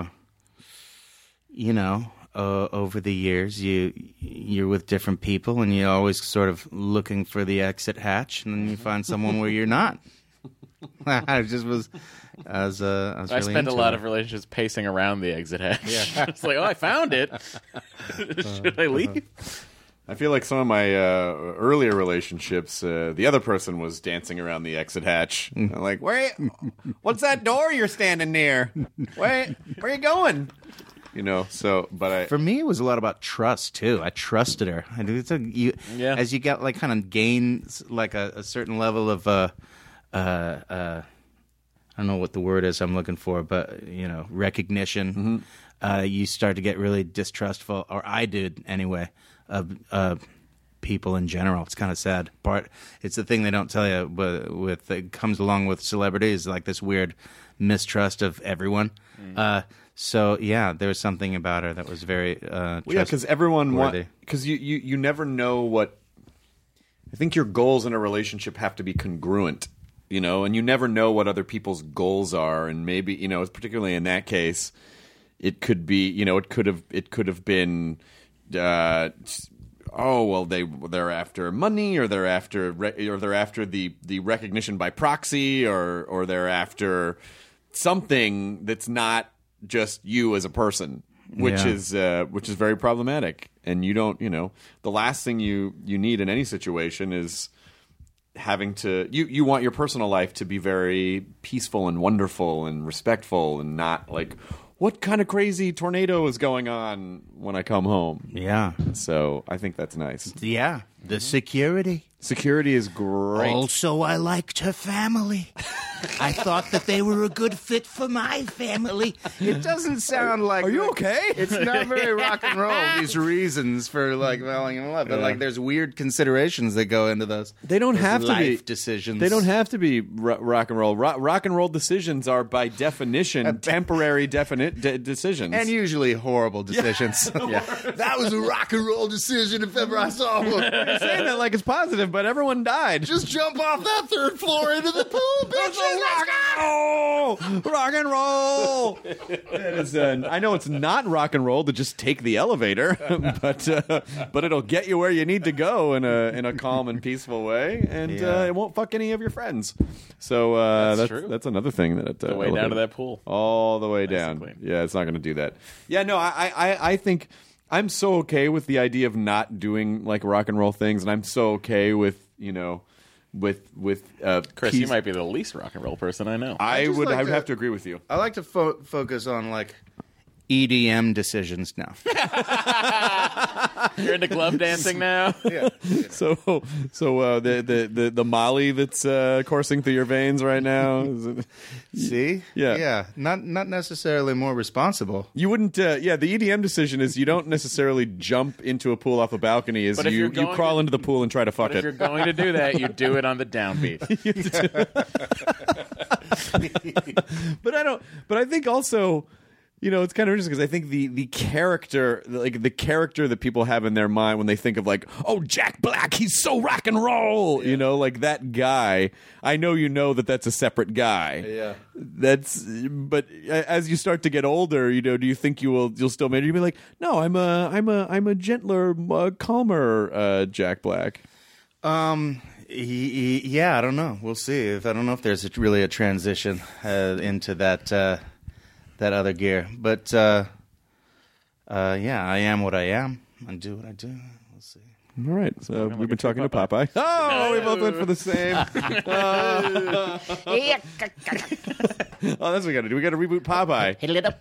you know, uh, over the years, you, you're with different people, and you're always sort of looking for the exit hatch, and then you find someone where you're not. I just was... I was, uh, I was
I
really
spend a
into
lot
it.
of relationships pacing around the exit hatch. Yeah. It's like, oh, I found it. Should I leave?
I feel like some of my uh, earlier relationships, uh, the other person was dancing around the exit hatch. I'm like, where? What's that door you're standing near? Where? Where you going? You know. So, but I.
For me, it was a lot about trust too. I trusted her. I it's a, you,
Yeah.
As you got like kind of gain like a, a certain level of uh, uh, uh, I don't know what the word is I'm looking for, but you know, recognition.
Mm-hmm.
Uh, you start to get really distrustful, or I did anyway, of uh, people in general. It's kind of sad. Part it's the thing they don't tell you, but with it comes along with celebrities, like this weird mistrust of everyone.
Mm.
Uh, so yeah, there was something about her that was very uh,
Well, yeah, because everyone
trustworthy.
wants. Because you, you you never know what. I think your goals in a relationship have to be congruent, you know, and you never know what other people's goals are, and maybe you know, particularly in that case, it could be you know, it could have it could have been. Uh, oh well, they they're after money, or they're after re- or they're after the the recognition by proxy, or or they're after something that's not just you as a person, which
Yeah.
is uh, which is very problematic. And you don't, you know, the last thing you you need in any situation is having to you you want your personal life to be very peaceful and wonderful and respectful, and not like, what kind of crazy tornado is going on when I come home?
Yeah,
So I think that's nice.
yeah. The security.
Security is great.
Also, I liked her family. I thought that they were a good fit for my family. It doesn't sound like.
Are you okay?
It's not very rock and roll. These reasons for like falling in love, but
Yeah.
like there's weird considerations that go into those.
They don't
those
have to be
life decisions.
They don't have to be ro- rock and roll. Ro- rock and roll decisions are, by definition, temporary definite de- decisions.
and usually horrible decisions. Yeah. That was a rock and roll decision if ever I saw one.
You're saying that like it's positive, but everyone died.
Just jump off that third floor into the pool, bitches.
rock and roll, rock and roll. That is, uh, I know it's not rock and roll to just take the elevator, but uh, but it'll get you where you need to go in a in a calm and peaceful way, and
Yeah.
uh, it won't fuck any of your friends. So uh,
That's
that's
true.
that's another thing that uh,
The way down to
elevator-
that pool.
all the way
Nice
down.
and clean.
Yeah, it's not going to do that. Yeah, no, I, I, I think I'm so okay with the idea of not doing like rock and roll things, and I'm so okay with you know, with with uh,
Chris,
peace.
you might be the least rock and roll person I know.
I,
just
would.
like
I would
to-
have to agree with you.
I like to fo- focus on like E D M decisions now.
You're into club dancing now?
Yeah.
So, so uh, the, the the the Molly that's uh, coursing through your veins right now. Is it,
See?
Yeah.
Yeah. Not not necessarily more responsible.
you wouldn't. Uh, yeah, the E D M decision is you don't necessarily jump into a pool off a balcony. Is
But if
you
you're
you
going
crawl
to-
into the pool and try to fuck
But if
it.
you're going to do that, you do it on the downbeat.
But I don't. But I think also, you know, it's kind of interesting because I think the the character, like the character that people have in their mind when they think of like, oh, Jack Black, he's so rock and roll, yeah. you know, like that guy. I know you know that that's a separate guy.
Yeah.
That's. But as you start to get older, you know, do you think you will you'll still maybe you'll be like, no, I'm a I'm a I'm a gentler, uh, calmer uh, Jack Black.
Um. He, he, yeah, I don't know. We'll see. If I don't know if there's a, really a transition uh, into that uh, that other gear, but uh, uh, yeah, I am what I am. I do what I do. We'll see.
All right. So we've been talking to Popeye. Oh, we both went for the same. uh, oh, that's what we got to do. We got to reboot Popeye.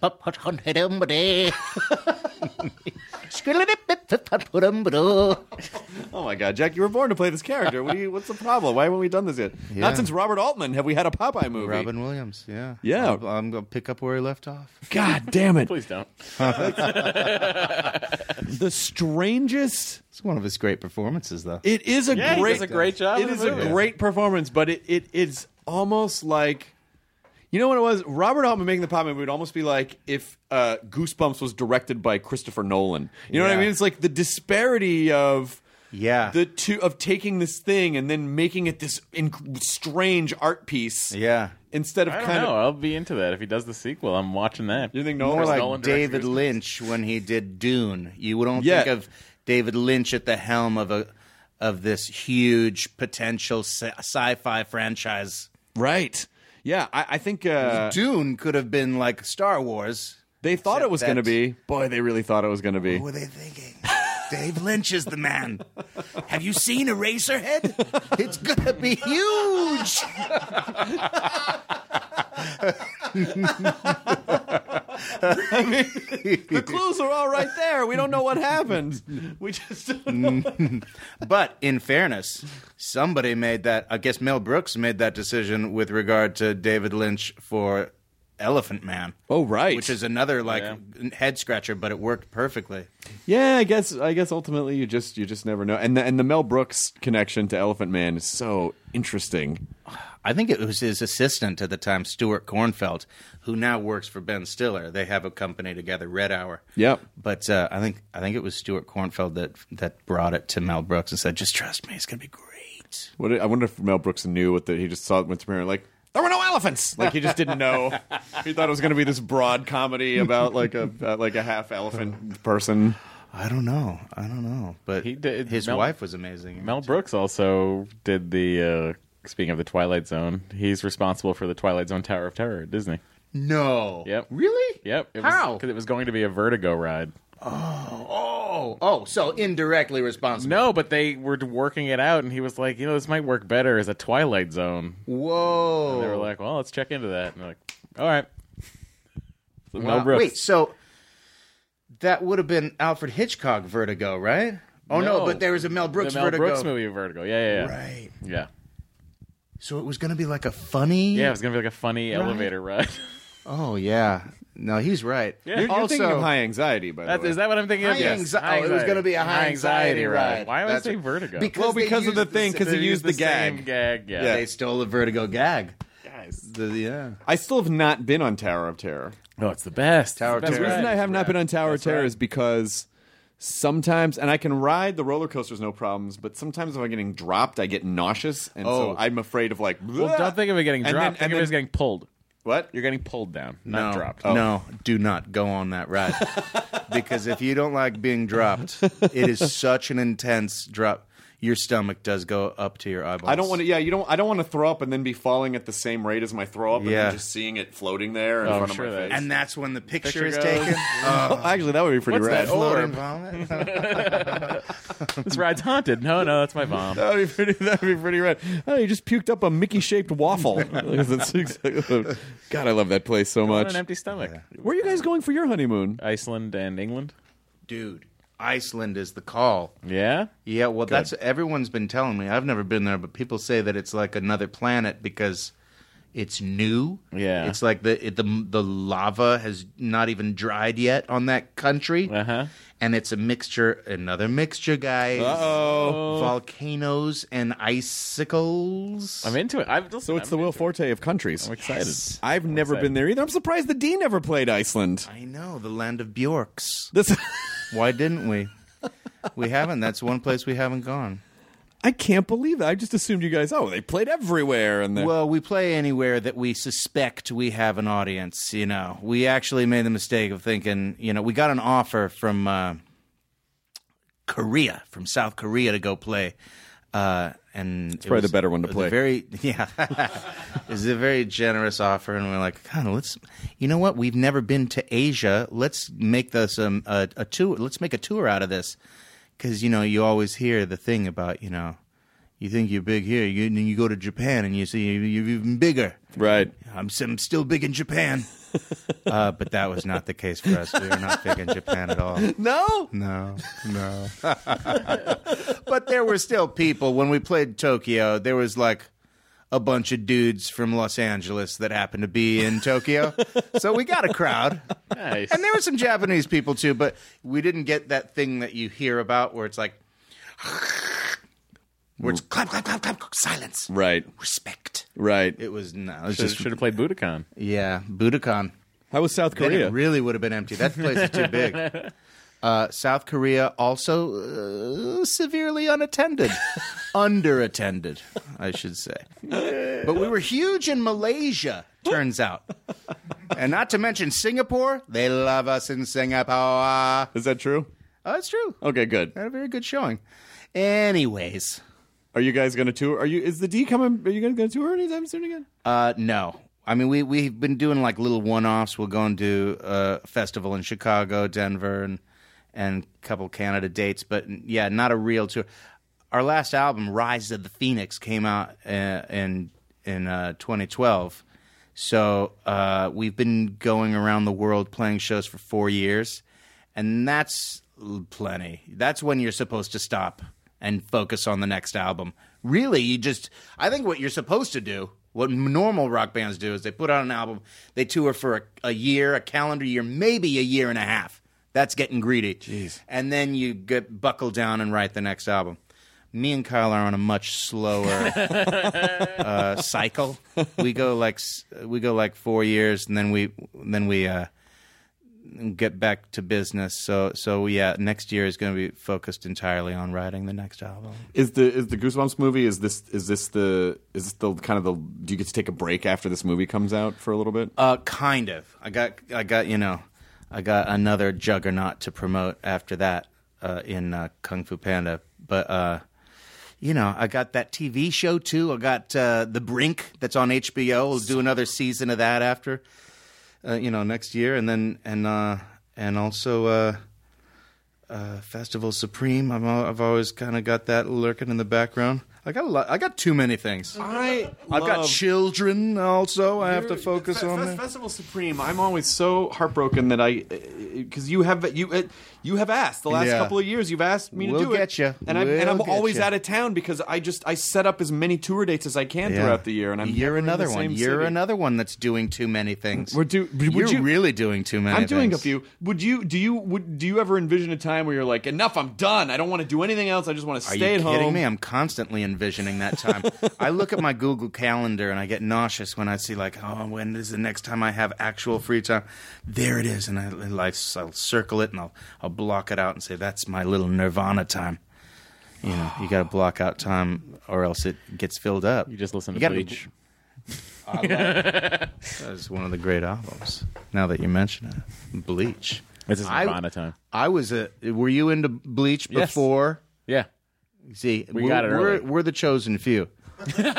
Oh my God, Jack! You were born to play this character. What do you, what's the problem? Why haven't we done this yet? Yeah. Not since Robert Altman have we had a Popeye movie.
Robin Williams, yeah,
yeah.
I'm, I'm gonna pick up where he left off.
God damn it!
Please don't.
The strangest.
It's one of his great performances, though.
It is a
yeah,
great.
He does a great job.
It is a great performance, but it, it it's almost like. You know what it was? Robert Altman making the Popeye movie would almost be like if uh, Goosebumps was directed by Christopher Nolan. You know
yeah.
what I mean? It's like the disparity of
yeah
the two of taking this thing and then making it this inc- strange art piece.
Yeah.
Instead of
I don't
kind
know.
of,
I'll be into that if he does the sequel. I'm watching that.
You think
More
Nolan?
like
Nolan directs
David
Goosebumps.
Lynch when he did Dune. You don't
Yeah.
think of David Lynch at the helm of a of this huge potential sci- sci-fi franchise.
Right? Yeah, I, I think uh,
Dune could have been like Star Wars.
they thought
Except
it was going to
that-
be. Boy, they really thought it was going to be.
What were they thinking? Dave Lynch is the man. Have you seen Eraserhead? It's gonna be huge.
I mean, the clues are all right there. We don't know what happened. We just don't know.
But in fairness, somebody made that. I guess Mel Brooks made that decision with regard to David Lynch for Elephant Man.
Oh, right.
Which is another like
Yeah.
head scratcher, but it worked perfectly.
Yeah, I guess. I guess ultimately, you just you just never know. And the, and the Mel Brooks connection to Elephant Man is so interesting.
I think it was his assistant at the time, Stuart Kornfeld, who now works for Ben Stiller. They have a company together, Red Hour.
Yep.
But uh, I think I think it was Stuart Kornfeld that that brought it to Mel Brooks and said, "Just trust me, it's going to be great."
What I wonder if Mel Brooks knew what the, he just saw it went to premiere like there were no elephants. Like he just didn't know. He thought it was going to be this broad comedy about like a about like a half elephant person.
I don't know. I don't know. But
He did-
his
Mel-
wife was amazing.
Mel Brooks also did the. Uh, speaking of the Twilight Zone, he's responsible for the Twilight Zone Tower of Terror at Disney.
No.
Yep.
Really?
Yep. It
How?
Because it was going to be a Vertigo ride.
Oh. Oh, so indirectly responsible.
No, but they were working it out, and he was like, you know, this might work better as a Twilight Zone.
Whoa.
And they were like, well, let's check into that. And they're like, all right. So
Wow.
Mel Brooks.
Wait, so that would have been Alfred Hitchcock Vertigo, right? Oh, no,
No.
but there was a Mel Brooks
the Mel
Vertigo.
Brooks movie of Vertigo. Yeah, yeah, yeah.
Right.
Yeah.
So it was going to be like a funny...
Yeah, it was going to be like a funny elevator ride.
Oh, yeah. No, he's right.
Yeah.
You're, you're
Also-
thinking of High Anxiety, by the
That's,
way.
is that what I'm thinking of?
High
Yes.
anxi-
High
oh, it was gonna be a high anxiety ride.
Why would I
That's
say
what-
Vertigo?
Because
well,
they
because of
used
the
the
thing, because
They
he used the,
same
gag.
gag. Yeah.
Yeah.
They stole the Vertigo gag.
Guys.
The, yeah.
I still have not been on Tower of Terror.
Oh, it's the best.
Tower
It's the
of
best
The
Terror.
reason
ride.
I have not been on Tower
That's
of Terror
right.
is because sometimes, and I can ride the roller coasters no problems, but sometimes if I'm getting dropped, I get nauseous, and
Oh.
so I'm afraid of like.
Well, don't think of it getting
And
dropped.
then-
think
and
of it as
then-
getting pulled.
What?
You're getting pulled down, not
no,
dropped.
No, do not go on that ride. Because if you don't like being dropped, it is such an intense drop. Your stomach does go up to your eyeballs.
I don't want to. Yeah, you don't. I don't want to throw up and then be falling at the same rate as my throw up, and
Yeah.
then just seeing it floating there in
Oh,
front
I'm sure
of my
that-
face.
And that's when the picture,
Picture
is
goes.
taken.
Oh, actually, that would be pretty
What's
rad.
that? Oh.
Floating
Orb.
vomit.
This ride's haunted. No, no, that's my bomb.
That would be pretty. That would be pretty rad. Oh, you just puked up a Mickey-shaped waffle. That's exactly- God, I love that place so
On
much.
an empty stomach.
Where are you guys going for your honeymoon?
Iceland and England.
Dude, Iceland is the call.
Yeah.
Yeah, well, that's everyone's been telling me. I've never been there, but people say that it's like another planet because It's new.
Yeah.
It's like the it, the the lava has not even dried yet on that country.
Uh-huh.
And it's a mixture, another mixture, guys.
Uh-oh.
Volcanoes and icicles.
I'm into it. I've, listen,
So it's
I'm
the Will
into it.
Forte of countries.
I'm excited.
Yes.
I've never
excited.
been there either. I'm surprised the D never played Iceland.
I know, the land of Bjorks.
This,
Why didn't we? We haven't. That's one place we haven't gone.
I can't believe that. I just assumed you guys. Oh, they played everywhere, and
Well, we play anywhere that we suspect we have an audience, you know. We actually made the mistake of thinking, you know, we got an offer from uh, Korea, from South Korea to go play. Uh, and it's
probably the better one to play.
Very, yeah. It was a very generous offer, and we're like, God, let's, you know what? We've never been to Asia. Let's make this um, a, a tour. Let's make a tour out of this. Because, you know, you always hear the thing about, you know, you think you're big here, you, and then you go to Japan and you see you're even bigger.
right.
I'm, I'm still big in Japan. uh, but that was not the case for us. We were not big in Japan at all.
No.
No, no. But there were still people. When we played Tokyo, there was like a bunch of dudes from Los Angeles that happened to be in Tokyo. So we got a crowd.
Nice.
And there were some Japanese people too, but we didn't get that thing that you hear about where it's like, where it's clap, clap, clap, clap, silence,
Right.
respect.
Right.
It was no, it was
Should,
just
should have played Budokan.
yeah, Budokan.
How was South
Then
Korea?
it really would have been empty. That place is too big. Uh, South Korea also uh, severely unattended, underattended, I should say. But we were huge in Malaysia, turns out, and not to mention Singapore. They love us in Singapore.
Is that true?
Oh, it's true.
Okay, good.
Had a very good showing. Anyways,
Are you guys going to tour? Are you? Is the D coming? Are you guys going to tour anytime soon again?
uh, no. I mean, we we've been doing like little one-offs. We'll go and do a festival in Chicago, Denver, and and a couple Canada dates. But yeah, not a real tour. Our last album, Rise of the Phoenix, came out uh, in in uh, twenty twelve. So uh, we've been going around the world playing shows for four years, and that's plenty. That's when you're supposed to stop and focus on the next album. Really, you just, I think what you're supposed to do, what normal rock bands do, is they put out an album, they tour for a, a year, a calendar year, maybe a year and a half. That's getting greedy.
Jeez.
And then you get buckle down and write the next album. Me and Kyle are on a much slower uh, cycle. We go like we go like four years, and then we then we uh, get back to business. So so yeah, next year is going to be focused entirely on writing the next album.
Is the is the Goosebumps movie? Is this is this the is this the kind of the? Do you get to take a break after this movie comes out for a little bit?
Uh, kind of. I got I got you know, I got another juggernaut to promote after that uh, in uh, Kung Fu Panda, but. Uh, You know, I got that T V show, too. I got uh, The Brink that's on H B O. We'll do another season of that after, uh, you know, next year. And then, and uh, and also uh, uh, Festival Supreme. I'm, al- I've always kind of got that lurking in the background. I got a lot, I got too many things.
I
I've got children also I have to focus on. there.
Festival Supreme. I'm always so heartbroken that I, because you have you uh, you have asked the last
Yeah.
couple of years. You've asked me
We'll
to do it,
get ya.
and I'm and I'm
We'll get
always
ya.
out of town because I just I set up as many tour dates as I can
Yeah.
throughout the year, and I'm
You're
never in the
another one.
same
You're
city.
another one that's doing too many things.
We're do- would
You're
you-
really doing too many.
I'm doing a
things.
few. Would you? Do you? Would do you ever envision a time where you're like, enough? I'm done. I don't want to do anything else. I just want to
Are
stay
you
at
kidding
home.
me? I'm constantly envisioning that time. I look at my Google Calendar and I get nauseous when I see like, oh, when is the next time I have actual free time? There it is, and I, I I'll circle it and I'll I'll block it out and say that's my little Nirvana time. You know, you got to block out time or else it gets filled up.
You just listen to
You gotta-
Bleach.
I love it. That is one of the great albums. Now that you mention it, Bleach.
This is
I-
Nirvana time.
I was a. Were you into Bleach
Yes.
before?
Yeah.
See,
We
we're,
got it
we're,
early.
we're the chosen few. the few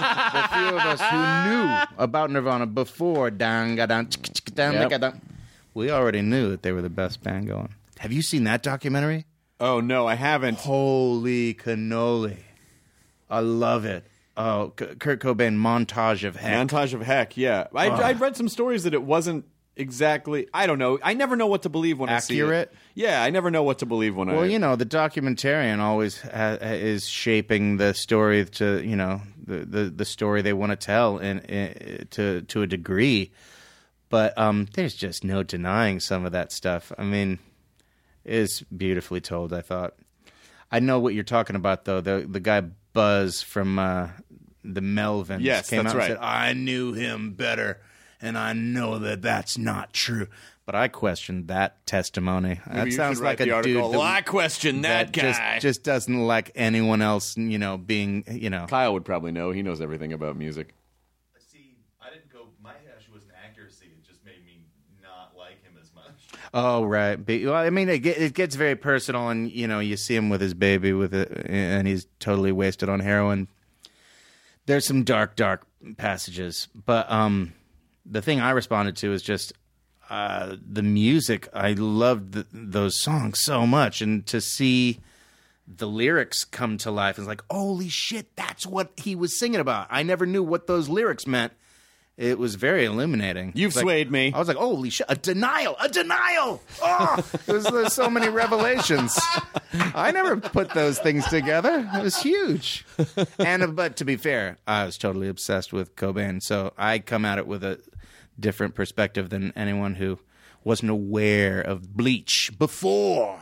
of us who knew about Nirvana before. Dang, dang, dang,
Yep.
dang. We already knew that they were the best band going. Have you seen that documentary?
Oh no, I haven't.
Holy cannoli! I love it. Oh, K- Kurt Cobain montage of heck.
Montage of heck, yeah. I,
Oh.
I'd read some stories that it wasn't exactly. I don't know. I never know what to believe when
Accurate?
I see it. Yeah, I never know what to believe when I.
Well, you know, the documentarian always ha- is shaping the story to, you know, the, the, the story they want to tell in, in, to to a degree. But um, there's just no denying some of that stuff. I mean, it's beautifully told, I thought. I know what you're talking about, though. The the guy Buzz from uh, the Melvins
yes,
came
that's
out
right.
and said, I knew him better, and I know that that's not true. But I questioned that testimony.
Maybe
that
you
sounds
should
like
write
a
the
dude
article.
that,
Well, I question that,
that
guy.
Just, just doesn't like anyone else, you know, being, you know.
Kyle would probably know. He knows everything about music.
See, I didn't go. My issue wasn't accuracy. It just made me not like him as much.
Oh, right. But, well, I mean, it, get, it gets very personal, and, you know, you see him with his baby, with it, and he's totally wasted on heroin. There's some dark, dark passages. But um, the thing I responded to is just uh, the music. I loved the, those songs so much. And to see the lyrics come to life, it's like, holy shit, that's what he was singing about. I never knew what those lyrics meant. It was very illuminating.
You've
It's like-
swayed me.
I was like, holy shit, a denial, a denial. Oh, there's, there's so many revelations. I never put those things together. It was huge. And uh, but to be fair, I was totally obsessed with Cobain, so I come at it with a different perspective than anyone who wasn't aware of Bleach before.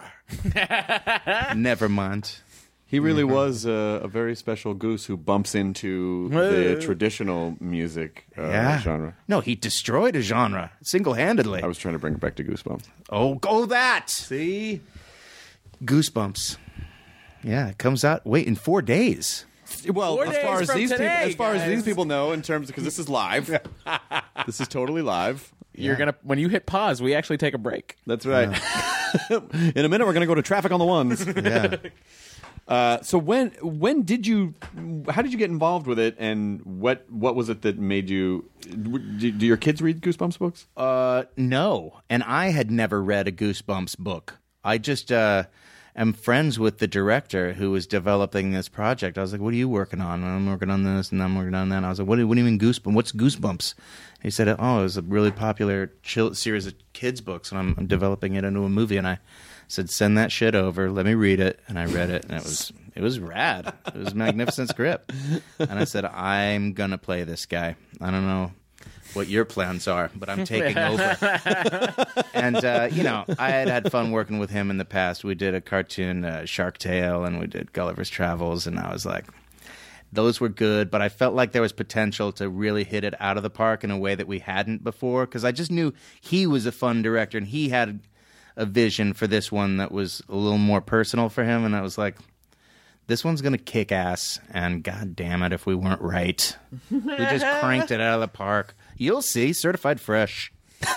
Never mind.
He really was a, a very special goose who bumps into the traditional music uh,
Yeah.
genre.
No, he destroyed a genre single-handedly.
I was trying to bring it back to Goosebumps.
Oh, go that! See? Goosebumps. Yeah, it comes out, wait, in four days.
Well,
Four
as
days
far as
from
these
today,
people, as far as
guys.
these people know, in terms because this is live, this is totally live.
You're gonna when you hit pause, we actually take a break.
That's right. In a minute, we're going to go to Traffic on the Ones.
Yeah.
Uh, so when when did you? How did you get involved with it, and what what was it that made you? Do, do your kids read Goosebumps books?
Uh, no. And I had never read a Goosebumps book. I just uh, am friends with the director who was developing this project. I was like, what are you working on? And I'm working on this, and I'm working on that. And I was like, what do, what do you mean Goosebumps? What's Goosebumps? He said, oh, it was a really popular chill series of kids' books, and I'm, I'm developing it into a movie. And I said, send that shit over. Let me read it. And I read it, and it was it was rad. It was a magnificent script. And I said, I'm going to play this guy. I don't know what your plans are, but I'm taking over. And, uh, you know, I had had fun working with him in the past. We did a cartoon, uh, Shark Tale, and we did Gulliver's Travels, and I was like, those were good, but I felt like there was potential to really hit it out of the park in a way that we hadn't before, because I just knew he was a fun director, and he had a vision for this one that was a little more personal for him, and I was like, this one's going to kick ass, and god damn it if we weren't right. We just cranked it out of the park. You'll see, certified fresh.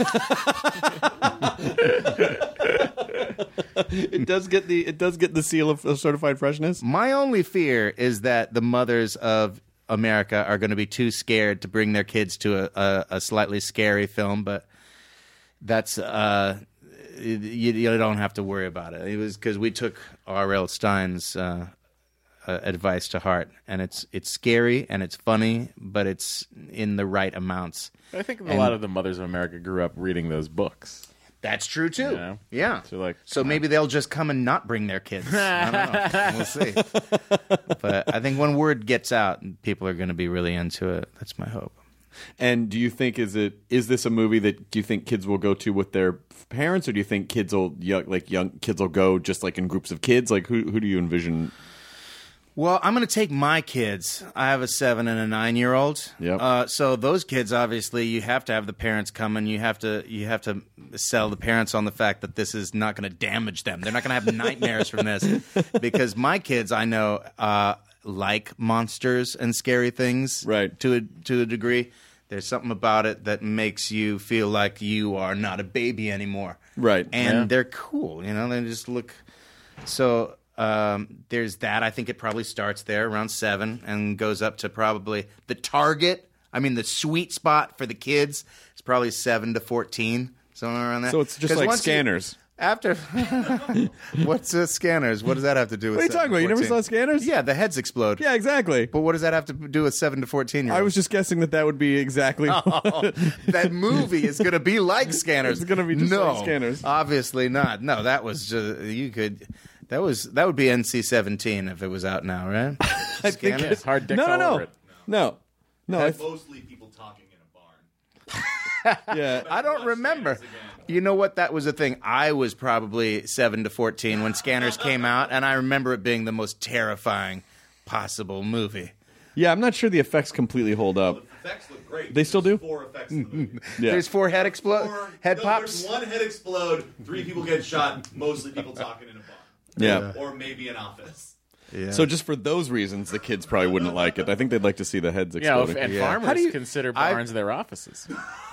It does get the it does get the seal of, of certified freshness.
My only fear is that the mothers of America are going to be too scared to bring their kids to a, a, a slightly scary film, but that's uh, you, you don't have to worry about it. It was because we took R L. Stein's uh, uh, advice to heart, and it's it's scary and it's funny, but it's in the right amounts.
I think a
And-
lot of the mothers of America grew up reading those books.
That's true too.
You know?
Yeah.
So, like,
so maybe they'll just come and not bring their kids. I don't know. We'll see. But I think when word gets out, people are going to be really into it. That's my hope.
And do you think is it is this a movie that do you think kids will go to with their parents, or do you think kids will young, like young kids will go just like in groups of kids? Like who who do you envision?
Well, I'm going to take my kids. I have a seven and a nine-year-old.
Yep.
Uh, so those kids, obviously, you have to have the parents come, and you have to you have to sell the parents on the fact that this is not going to damage them. They're not going to have nightmares from this, because my kids, I know, uh, like monsters and scary things,
Right.
To a to a degree. There's something about it that makes you feel like you are not a baby anymore,
Right.
And
Yeah.
they're cool, you know. They just look so. Um, there's that. I think it probably starts there around seven and goes up to probably the target. I mean, the sweet spot for the kids is probably seven to fourteen, somewhere around there.
So it's just
'Cause
like
once you-
Scanners.
After what's uh, Scanners? What does that have to do with?
What are you talking about? You never saw Scanners?
Yeah, the heads explode.
Yeah, exactly.
But what does that have to do with seven to fourteen year olds?
I was just guessing that that would be exactly.
Oh, that movie is going to be like Scanners.
It's gonna be just
no,
like Scanners.
Obviously not. No, that was just you could. That was that would be N C seventeen if it was out now, right?
I think
Scanners.
It's hard dicks
no, no,
all
no,
over it.
no, no. I th-
Mostly people talking in a barn.
yeah,
I don't remember. You know what? That was a thing. I was probably seven to fourteen when Scanners came out, and I remember it being the most terrifying possible movie.
yeah. I'm not sure the effects completely hold up.
The effects look great.
They still
There's
do?
Four effects in the movie.
Yeah.
There's four head explode,
Four-
head
no,
pops.
There's one head explode, three people get shot, mostly people talking in a barn.
Yeah.
Or maybe an office.
Yeah.
So just for those reasons, the kids probably wouldn't like it. I think they'd like to see the heads
Yeah,
exploding.
and
Yeah.
farmers
How do you-
consider
I-
barns their offices.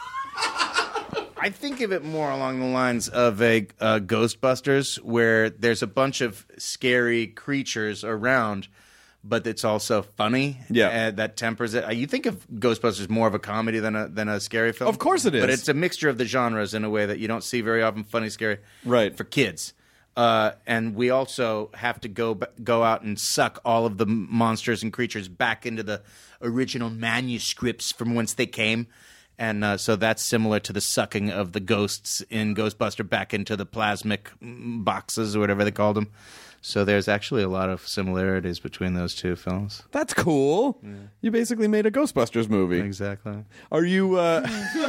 I think of it more along the lines of a uh, Ghostbusters, where there's a bunch of scary creatures around, but it's also funny.
Yeah.
uh, that tempers it. Uh, You think of Ghostbusters more of a comedy than a than a scary film.
Of course it is.
but it's a mixture of the genres in a way that you don't see very often. Funny, scary,
Right.
for kids. Uh, and we also have to go b- go out and suck all of the m- monsters and creatures back into the original manuscripts from whence they came. And uh, so that's similar to the sucking of the ghosts in Ghostbuster back into the plasmic mm, boxes or whatever they called them. So there's actually a lot of similarities between those two films.
That's cool. You basically made a Ghostbusters movie.
Exactly.
Are you? Uh,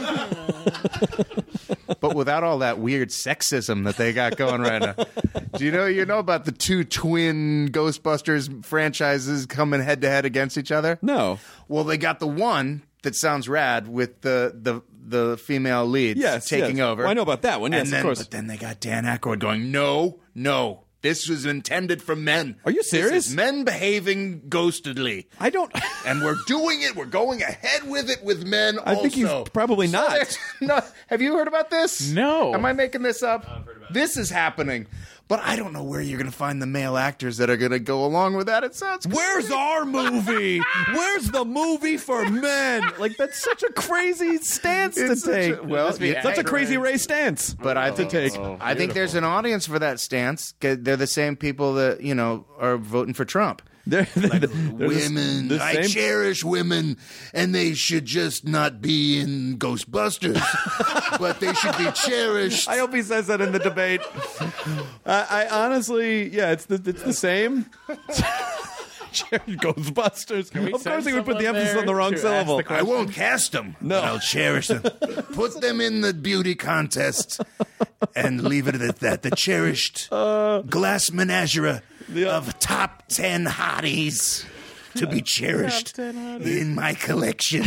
But without all that weird sexism that they got going right now. Do you know you know about the two twin Ghostbusters franchises coming head to head against each other?
no.
Well, they got the one that sounds rad with the the, the female leads
Yes,
taking
yes.
over.
Well, I know about that one. Yes,
and
of
then,
course.
But then they got Dan Aykroyd going, no, no. This was intended for men.
Are you
This
serious?
is men behaving ghostedly.
I don't.
And we're doing it. We're going ahead with it with men
I think he's
also.
probably
So
not.
there's- no, have you heard about this?
No.
Am I making this up? This is happening. But I don't know where you're going to find the male actors that are going to go along with that. It sounds
Where's our movie? Where's the movie for men? Like that's such a crazy stance
It's
to
such
take.
a- well,
must be
yeah,
such a
accurate.
crazy Ray stance.
But I think
take.
I think there's an audience for that stance. 'Cause they're the same people that you know are voting for Trump.
They're, they're the-
Women,
the
I
same-
cherish women, and they should just not be in Ghostbusters, but they should be cherished.
I hope he says that in the debate. I, I honestly, yeah, it's the it's the same. Ghostbusters.
we
Of course,
send
he would put the
someone
emphasis
there
on the wrong
to ask
syllable.
the
I won't cast them.
No.
but I'll cherish them. Put them in the beauty contest and leave it at that. The cherished glass menagerie of top ten hotties to be cherished in my collection.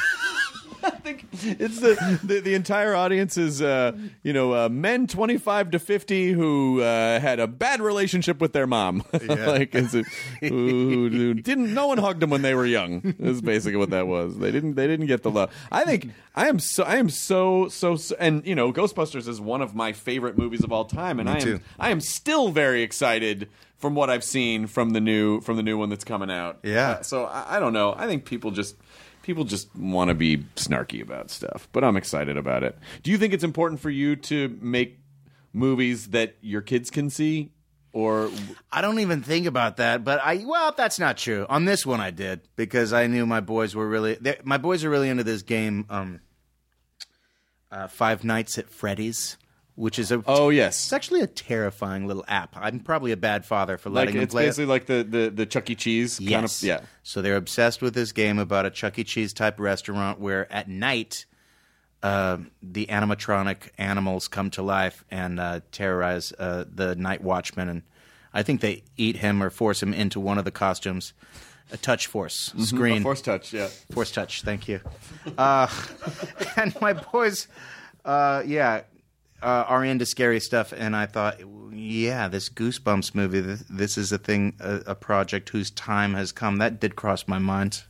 It's the, the the entire audience is uh, you know uh, men twenty-five to fifty who uh, had a bad relationship with their mom. like is it, who, who didn't no one hugged them when they were young. Is basically what that was. They didn't they didn't get the love. I think I am so I am so so, so and you know Ghostbusters is one of my favorite movies of all time, and
Me
I am
too.
I am still very excited from what I've seen from the new from the new one that's coming out.
Yeah.
Uh, so I, I don't know. I think people just. People just want to be snarky about stuff, but I'm excited about it. Do you think it's important for you to make movies that your kids can see, or
I don't even think about that, but I well, that's not true. On this one, I did because I knew my boys were really they- my boys are really into this game, um, uh, Five Nights at Freddy's, which is a
oh
it's
yes,
actually a terrifying little app. I'm probably a bad father for
like
letting them
it's
play
basically
it.
like the, the the Chuck E. Cheese kind
Yes,
of yeah.
So they're obsessed with this game about a Chuck E. Cheese type restaurant where at night. Uh, the animatronic animals come to life and uh, terrorize uh, the night watchman, and I think they eat him or force him into one of the costumes. A touch force screen,
A force touch, yeah.
force touch. Thank you. Uh, and my boys, uh, yeah, uh, are into scary stuff, and I thought, yeah, this Goosebumps movie, this, this is a thing, a, a project whose time has come. That did cross my mind.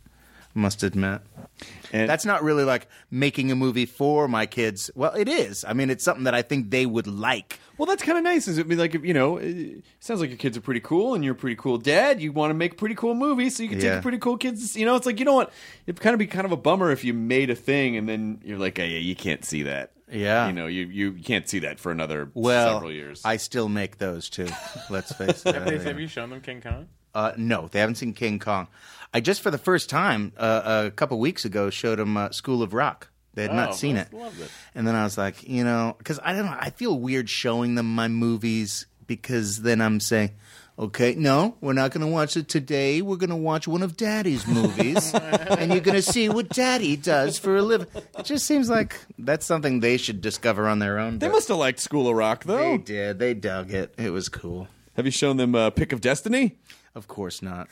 Must admit.
And
That's not really like making a movie for my kids. Well, it is. I mean, it's something that I think they would like.
Well, that's kind of nice. Is it be like, if, you know, it sounds like your kids are pretty cool and you're a pretty cool dad. You want to make pretty cool movies, so you can take
Yeah.
your pretty cool kids. You know, it's like, you know what? It'd kind of be kind of a bummer if you made a thing and then you're like, oh, yeah, you can't see that.
Yeah.
You know, you, you can't see that for another
Well,
several years.
I still make those too. Let's face it.
Have, they, have you shown them King Kong?
Uh, no, they haven't seen King Kong. I just for the first time uh, a couple weeks ago showed them uh, School of Rock. They had
Oh,
not seen
must
it.
loved it.
And then I was like, you know, because I don't know, I feel weird showing them my movies because then I'm saying, okay, no, we're not going to watch it today. We're going to watch one of Daddy's movies, and you're going to see what Daddy does for a living. It just seems like that's something they should discover on their own.
they
but
must have liked School of Rock, though.
They did. They dug it. It was cool.
Have you shown them uh, Pick of Destiny?
Of course not.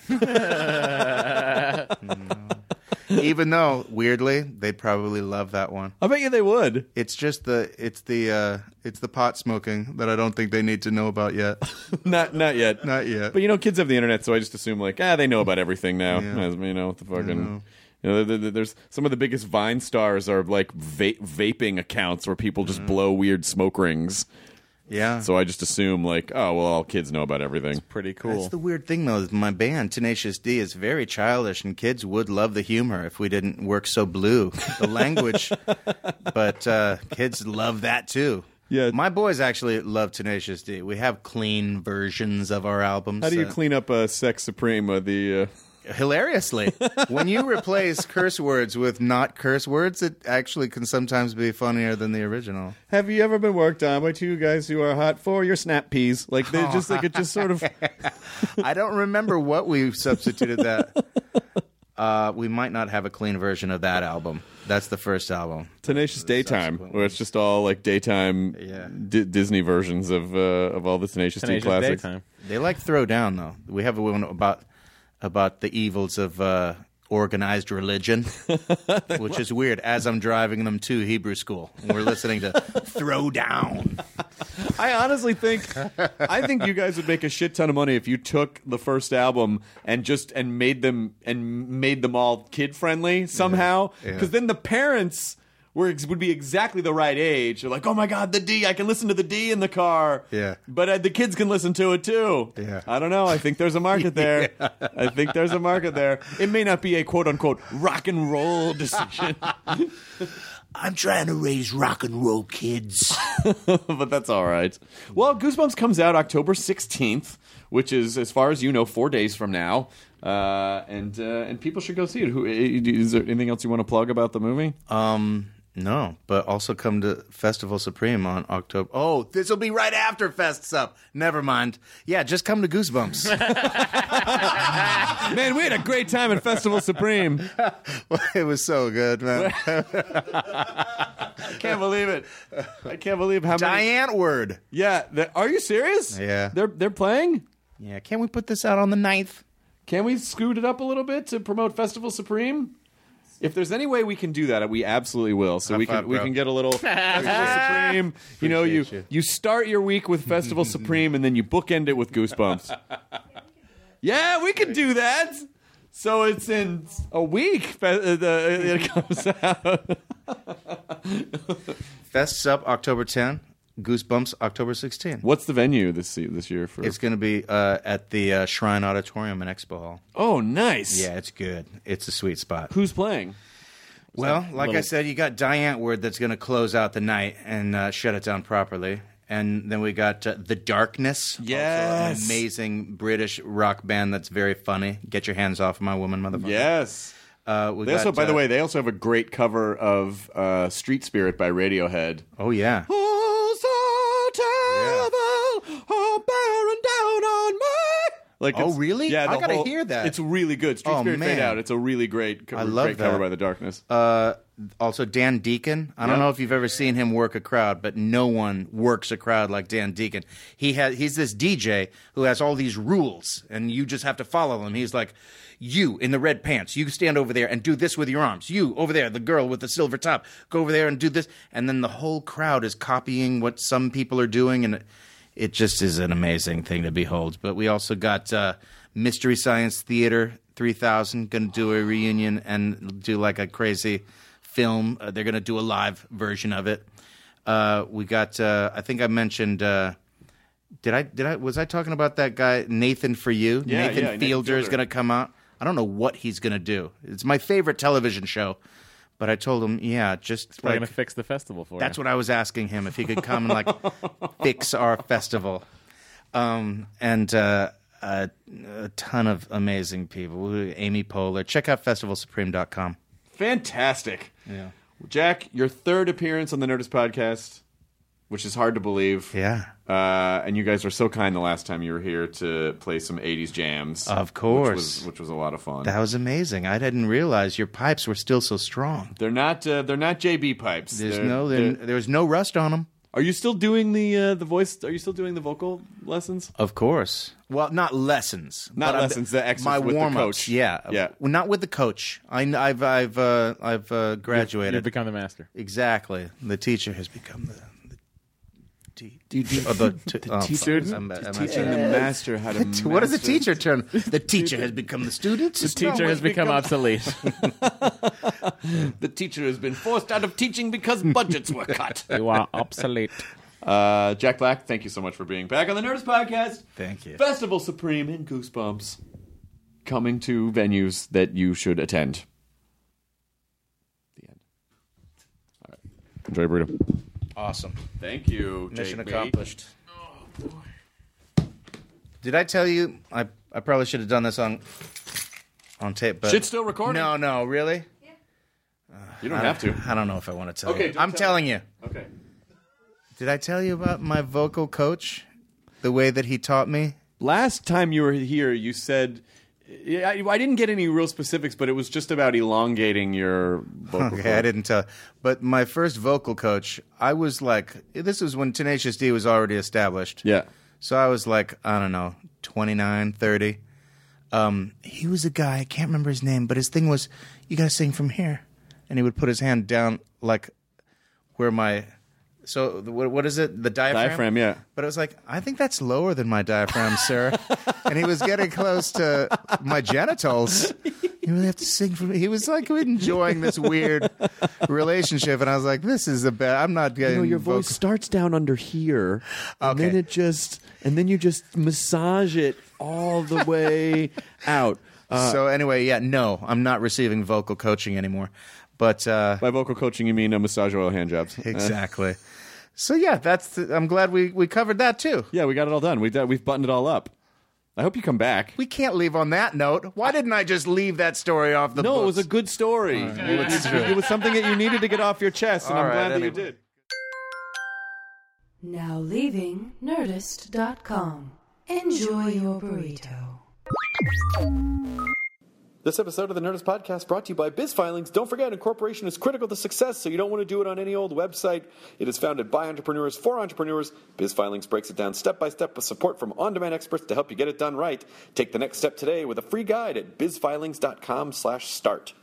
No. Even though, weirdly, they'd probably love that one.
I bet you they would.
It's just the it's the uh, it's the pot smoking that I don't think they need to know about yet.
not not yet.
Not yet.
But you know, kids have the internet, so I just assume like, ah, they know about everything now.
Yeah.
As, you know, what the fucking. You know, there- there- there's some of the biggest Vine stars are like va- vaping accounts where people just blow weird smoke rings.
Yeah.
So I just assume like, oh well, all kids know about everything.
Pretty cool.
That's the weird thing, though. Is my band, Tenacious D, is very childish, and kids would love the humor if we didn't work so blue. The language. But uh, kids love that, too.
Yeah.
My boys actually love Tenacious D. We have clean versions of our albums.
How do you
uh,
clean up uh, Sex Supreme? Uh, the uh...
Hilariously, when you replace curse words with not curse words, it actually can sometimes be funnier than the original.
Have you ever been worked on by two guys who are hot for your snap peas? Like they just like it just sort of.
I don't remember what we substituted that. Uh, we might not have a clean version of that album. That's the first album.
Tenacious Daytime,
subsequent
where it's just all like daytime
Yeah.
D- Disney versions of uh, of all the Tenacious,
Tenacious
D classics.
Daytime.
They like Throwdown, though. We have one about about the evils of uh, organized religion, which is weird. As I'm driving them to Hebrew school, and we're listening to Throwdown.
I honestly think I think you guys would make a shit ton of money if you took the first album and just and made them and made them all kid friendly somehow.
Yeah.
Because then the parents were would be exactly the right age. They're like, oh my god, the D! I can listen to the D in the car.
Yeah.
but uh, the kids can listen to it too.
Yeah.
I don't know. I think there's a market there. I think there's a market there. It may not be a quote unquote rock and roll decision,
I'm trying to raise rock and roll kids.
but that's all right. Well, Goosebumps comes out October sixteenth, which is, as far as you know, four days from now. Uh, and uh, and people should go see it. Who is there anything else you want to plug about the movie?
Um, no, but also come to Festival Supreme on October. Oh, this will be right after Fest's up. Never mind. Yeah, just come to Goosebumps.
Man, we had a great time at Festival Supreme.
It was so good, man.
I can't believe it. I can't believe how many.
Diane Word.
Yeah, the- are you serious?
Yeah.
they're they're playing.
Yeah, can we put this out on the ninth?
Can we scoot it up a little bit to promote Festival Supreme? If there's any way we can do that, we absolutely will. So
High
we can
five,
we
bro.
can get a little Festival Supreme. You know, you,
Appreciate you.
you start your week with Festival Supreme, and then you bookend it with Goosebumps. Yeah, we can do that. So it's in a week. fe- uh, the- It comes out.
Fest's up October tenth. Goosebumps October sixteenth.
What's the venue this this year for?
It's going to be uh, at the uh, Shrine Auditorium in Expo Hall.
Oh, nice.
Yeah, it's good. It's a sweet spot.
Who's playing?
Well, like I
little-
said, you got Diane Word that's going to close out the night and uh, shut it down properly. And then we got uh, The Darkness. Also
Yes.
an amazing British rock band that's very funny. Get your hands off of my woman, motherfucker.
Yes.
Uh, we
They
got,
also, by the
uh,
way, they also have a great cover of uh, "Street Spirit" by Radiohead.
Oh, yeah.
Oh, so terrible, oh, bearing down on me. Like,
Oh,
it's-
really?
Yeah,
I
the
gotta
whole-
hear that.
It's really good. Street
Oh,
Spirit Fade
man.
Out. It's a really great, co-
I love
great cover
that.
by The Darkness.
Uh, also, Dan Deacon. I don't
Yeah.
know if you've ever seen him work a crowd, but no one works a crowd like Dan Deacon. He has he's this D J who has all these rules, and you just have to follow them. He's like, you in the red pants, you stand over there and do this with your arms. You over there, the girl with the silver top, go over there and do this. And then the whole crowd is copying what some people are doing, and it, it just is an amazing thing to behold. But we also got uh, Mystery Science Theater three thousand, going to do a reunion and do like a crazy film. Uh, they're going to do a live version of it. Uh, we got. Uh, I think I mentioned. Uh, did I? Did I? Was I talking about that guy Nathan For You?
Yeah,
Nathan
yeah, Nathan
Fielder is
Fielder.
going to come out. I don't know what he's going to do. It's my favorite television show, but I told him, yeah, just
We're
like
going to fix the festival for
that's
you.
what I was asking him if he could come and like fix our festival. Um, and uh, a, a ton of amazing people. Amy Poehler. Check out festival supreme dot com.
Fantastic.
Yeah.
Jack, your third appearance on the Nerdist podcast, which is hard to believe.
Yeah.
Uh, and you guys were so kind the last time you were here to play some eighties jams.
Of course.
Which was, which was a lot of fun.
That was amazing. I didn't realize your pipes were still so strong.
They're not uh, they're not J B pipes.
There's
They're-
no
they're-
there, there's no rust on them.
Are you still doing the uh, the voice? Are you still doing the vocal lessons?
Of course. Well, not lessons.
Not
but I'm-
lessons, the exercise
my
with the
warm-ups,
coach.
Yeah.
Yeah.
Well, not with the coach. I, I've I've uh, I've uh, graduated.
You've become the master.
Exactly. The teacher has become the. the te-
Do you do-
oh, the, t-
the
oh,
teacher-
fuck. I'm- I'm-
Teaching the master how to.
What does the
master-
teacher turn? The teacher has become the student.
The teacher has become obsolete.
The teacher has been forced out of teaching because budgets were cut.
You are obsolete.
Uh, Jack Black, thank you so much for being back on the Nerdist Podcast.
Thank you.
Festival Supreme and Goosebumps coming to venues that you should attend. The end. All right. Enjoy your burrito.
Awesome.
Thank you,
Mission
Jake B.
accomplished. Did I tell you? I I probably should have done this on on tape. But
Shit's still recording?
No, no, really.
You don't have to.
I don't know if I want to tell
Okay,
you.
don't
I'm
tell
telling you.
Okay.
Did I tell you about my vocal coach? The way that he taught me?
Last time you were here, you said. Yeah, I, I didn't get any real specifics, but it was just about elongating your vocal.
Okay, I didn't tell. But my first vocal coach, I was like, this was when Tenacious D was already established.
Yeah.
So I was like, I don't know, twenty-nine, thirty. Um, he was a guy, I can't remember his name, but his thing was, you got to sing from here. And he would put his hand down like where my... So what, what is it? The diaphragm?
Diaphragm, yeah.
But I was like, I think that's lower than my diaphragm, sir. And he was getting close to my genitals. You really have to sing for me. He was like enjoying this weird relationship, and I was like, "This is a bad. I'm not getting."
You know, your voice
vocal-
starts down under here, and
Okay.
then it just, and then you just massage it all the way out. Uh,
so anyway, yeah, no, I'm not receiving vocal coaching anymore. But uh,
By vocal coaching, you mean uh, massage oil hand jobs. Uh,
exactly. So yeah, that's. The, I'm glad we, we covered that too.
yeah, we got it all done. We we've buttoned it all up. I hope you come back.
We can't leave on that note. Why didn't I just leave that story off the
no,
books?
it was a good story. It, was, it was something that you needed to get off your chest, and
All
I'm
right,
glad that you
anyway.
did.
Now leaving Nerdist dot com. Enjoy your burrito.
This episode of the Nerdist Podcast brought to you by BizFilings. Don't forget, incorporation is critical to success, so you don't want to do it on any old website. It is founded by entrepreneurs for entrepreneurs. BizFilings breaks it down step by step with support from on-demand experts to help you get it done right. Take the next step today with a free guide at bizfilings dot com slash start.